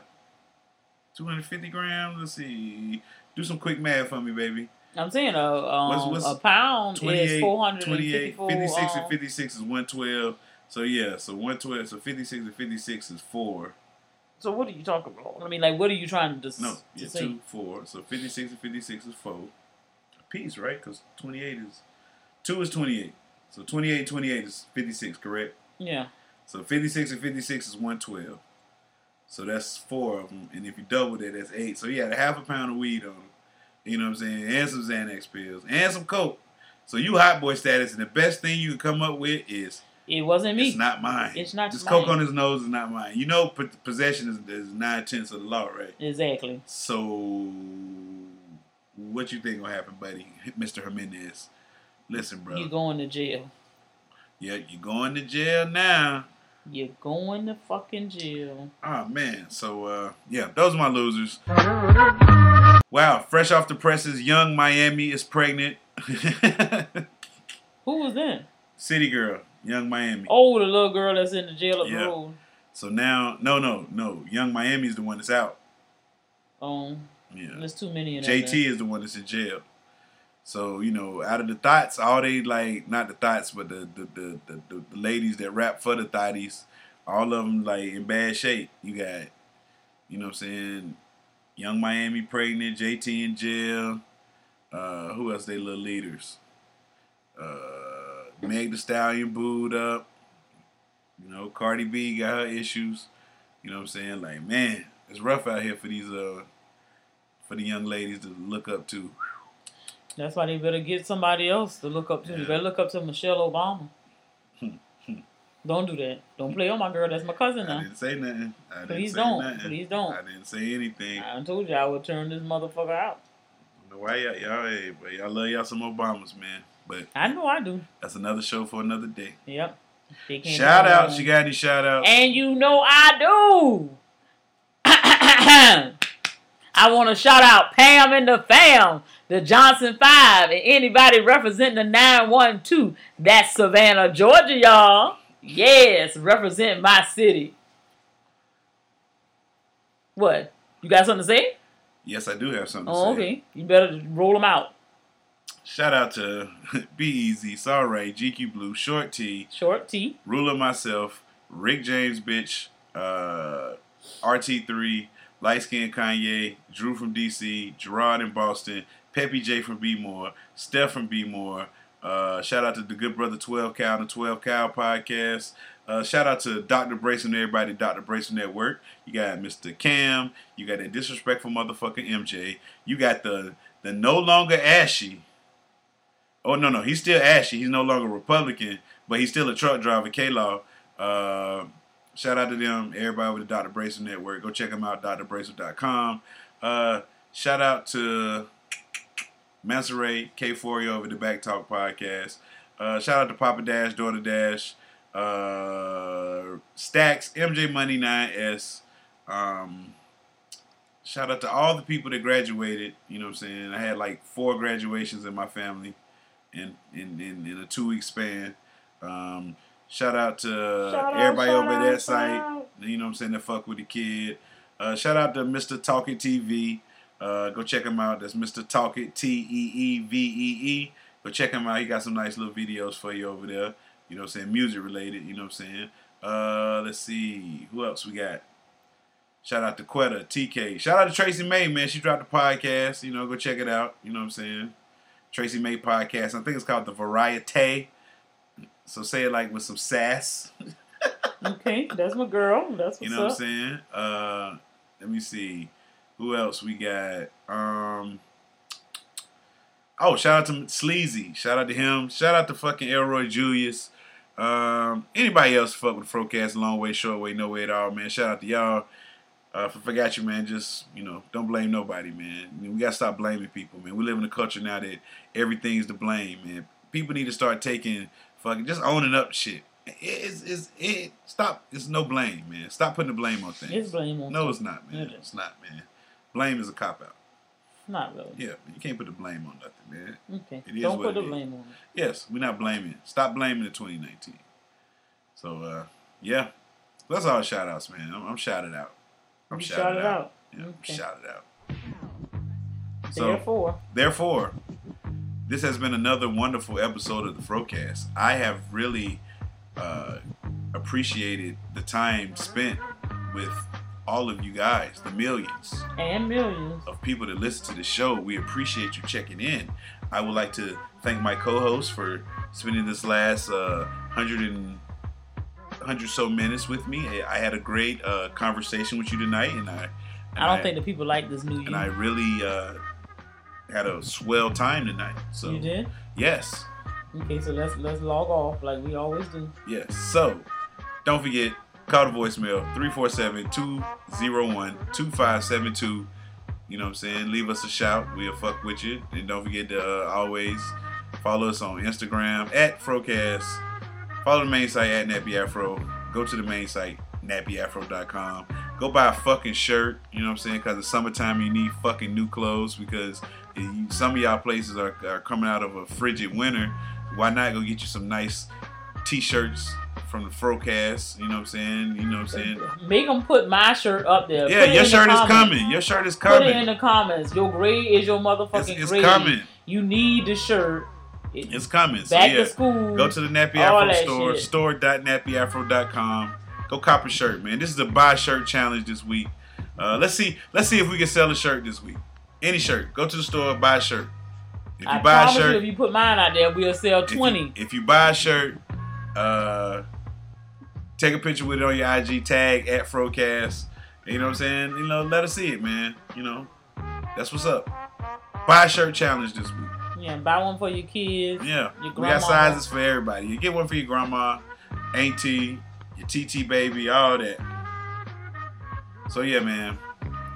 two hundred fifty grams. Let's see. Do some quick math for me, baby. I'm saying a, um, what's, what's a pound is four hundred fifty-four. fifty-six um, and fifty-six is one twelve. So, yeah, so one twelve. So, fifty-six and fifty-six is four. So, what are you talking about? I mean, like, what are you trying to dis- No, yeah, to say? two, four. So, fifty-six and fifty-six is four. A piece, right? Because twenty-eight is, two is twenty-eight. So, twenty-eight and twenty-eight is fifty-six, correct? Yeah. So fifty-six and fifty-six is one twelve. So that's four of them. And if you double that, that's eight. So he had a half a pound of weed on him. You know what I'm saying? And some Xanax pills. And some coke. So you hot boy status. And the best thing you can come up with is... It wasn't me. It's not mine. It's not This mine. coke on his nose is not mine. You know p- possession is, is nine-tenths of the law, right? Exactly. So what you think gonna happen, buddy? Mister Jimenez. Listen, bro. You're going to jail. Yeah, you're going to jail now. You're going to fucking jail. Oh, man. So, uh, yeah, those are my losers. Wow. Fresh off the presses, Young Miami is pregnant. Who was that? City Girl, Young Miami. Oh, the little girl that's in the jail up yeah. the road. So now, no, no, no. Young Miami is the one that's out. Oh. Yeah. There's too many of J them. T is the one that's in jail. So, you know, out of the thoughts, all they like, not the thoughts, but the the, the, the, the, the ladies that rap for the thotties, all of them like in bad shape. You got, you know what I'm saying, Young Miami pregnant, J T in jail. Uh, who else they little leaders? Uh, Meg Thee Stallion booed up. You know, Cardi B got her issues. You know what I'm saying? Like, man, it's rough out here for these, uh, for the young ladies to look up to. That's why they better get somebody else to look up to. Yeah. You better look up to Michelle Obama. Don't do that. Don't play on my girl. That's my cousin now. I didn't say nothing. I didn't Please say don't. nothing. Please don't. I didn't say anything. I told you I would turn this motherfucker out. I don't know why y'all, y'all, hey, but y'all love y'all some Obamas, man. But I know I do. That's another show for another day. Yep. Shout outs. You got any shout outs? And you know I do. I want to shout out Pam and the fam, the Johnson Five, and anybody representing the nine one two. That's Savannah, Georgia, y'all. Yes, represent my city. What? You got something to say? Yes, I do have something oh, to say. Okay. You better roll them out. Shout out to Be Easy, Sorry, G Q Blue, Short T, Short T, Ruler Myself, Rick James Bitch, uh, R T three, Light Skin Kanye, Drew from D C, Gerard in Boston, Peppy J from B More, Steph from B More. Uh, shout out to the good brother twelve Cal, the twelve Cal podcast. Uh, shout out to Doctor Brace and everybody, Doctor Brace Network. You got Mister Cam. You got that disrespectful motherfucking M J. You got the the no longer ashy. Oh, no, no. He's still ashy. He's no longer Republican, but he's still a truck driver, K-Law. Uh, shout out to them, everybody with the Doctor Bracer Network. Go check them out, D R bracer dot com. Uh, shout out to Mansoray, K four over the Back Talk podcast. Uh, shout out to Papa Dash, Daughter Dash, uh, Stacks, M J Money nine S. Um, shout out to all the people that graduated. You know what I'm saying? I had like four graduations in my family. In, in, in, in a two-week span. Um, shout out to shout everybody out, over at that out, site. Out. You know what I'm saying? That fuck with the kid. Uh, shout out to Mister Talk It T V. Uh, go check him out. That's Mister Talk It, T E E V E E. Go check him out. He got some nice little videos for you over there. You know what I'm saying? Music related. You know what I'm saying? Uh, let's see. Who else we got? Shout out to Quetta, T K. Shout out to Tracy May, man. She dropped the podcast. You know, go check it out. You know what I'm saying? Tracy May podcast. I think it's called The Variety. So say it like with some sass. Okay, that's my girl. That's what's You know up. what I'm saying? Uh, let me see. Who else we got? Um, oh, shout out to Sleazy. Shout out to him. Shout out to fucking Elroy Julius. Um, anybody else fuck with Frocast, long way, short way, no way at all, man. Shout out to y'all. Uh, if I forgot you, man, just, you know, don't blame nobody, man. I mean, we got to stop blaming people, man. We live in a culture now that everything's to blame, man. People need to start taking, fucking, just owning up shit. It's, it's, it, stop. It's no blame, man. Stop putting the blame on things. It's blame on No, it's not, man. It It's not, man. Blame is a cop-out. Not really. Yeah, you can't put the blame on nothing, man. Okay. It is Don't what put the it is. blame on it. Yes, we're not blaming. Stop blaming in twenty nineteen. So, uh, yeah. That's all shout-outs, man. I'm, I'm shouted out. I'm You shouted shout it out. out. Yeah, I'm Okay. shouted out. So, Therefore. Therefore, this has been another wonderful episode of the Frocast. I have really uh, appreciated the time spent with all of you guys, the millions And millions. of people that listen to the show. We appreciate you checking in. I would like to thank my co-host for spending this last uh, hundred and hundred so minutes with me. I had a great uh, conversation with you tonight, and I. And I don't I, think the people like this new you. And I really uh, had a swell time tonight. So You did? yes, Okay, so let's let's log off like we always do. yes. So don't forget, call the voicemail three four seven, two oh one, two five seven two. You know what I'm saying? Leave us a shout. We'll fuck with you. And don't forget to uh, always follow us on Instagram at Frocast. Follow the main site at Nappy Afro. Go to the main site, nappy afro dot com. Go buy a fucking shirt. You know what I'm saying? Because it's summertime, you need fucking new clothes because you, some of y'all places are, are coming out of a frigid winter. Why not go get you some nice t-shirts from the Frocast? You know what I'm saying? You know what I'm saying? Make them put my shirt up there. Yeah, Put it your in the shirt is comments. coming. Your shirt is Put it in coming. the comments. Your grade is your motherfucking It's, it's grade. coming. You need the shirt. It- It's coming. So Back yeah, to school. go to the Nappy all Afro that store, shit. store dot nappy afro dot com. Go cop a shirt, man. This is a buy shirt challenge this week. Uh, let's see. Let's see if we can sell a shirt this week. Any shirt. Go to the store, buy a shirt. If you I buy a promise shirt, you, if you put mine out there, we'll sell if you- twenty. If you, buy a shirt, uh, take a picture with it on your I G, tag at Frocast. You know what I'm saying? You know, let us see it, man. You know, that's what's up. Buy a shirt challenge this week. Yeah, buy one for your kids. Yeah, Your we got grandma. sizes for everybody. You get one for your grandma, auntie, your T T baby, all that. So yeah, man.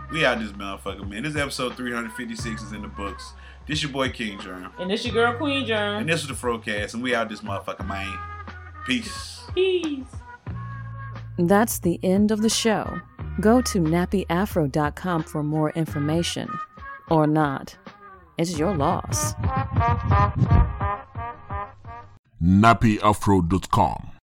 We out this motherfucker, man. This episode three fifty-six is in the books. This your boy King Germ. And this your girl Queen Germ. And this is the Frocast, and we out this motherfucker, man. Peace. Peace. That's the end of the show. Go to nappy afro dot com for more information. Or not. It's your loss. nappy afro dot com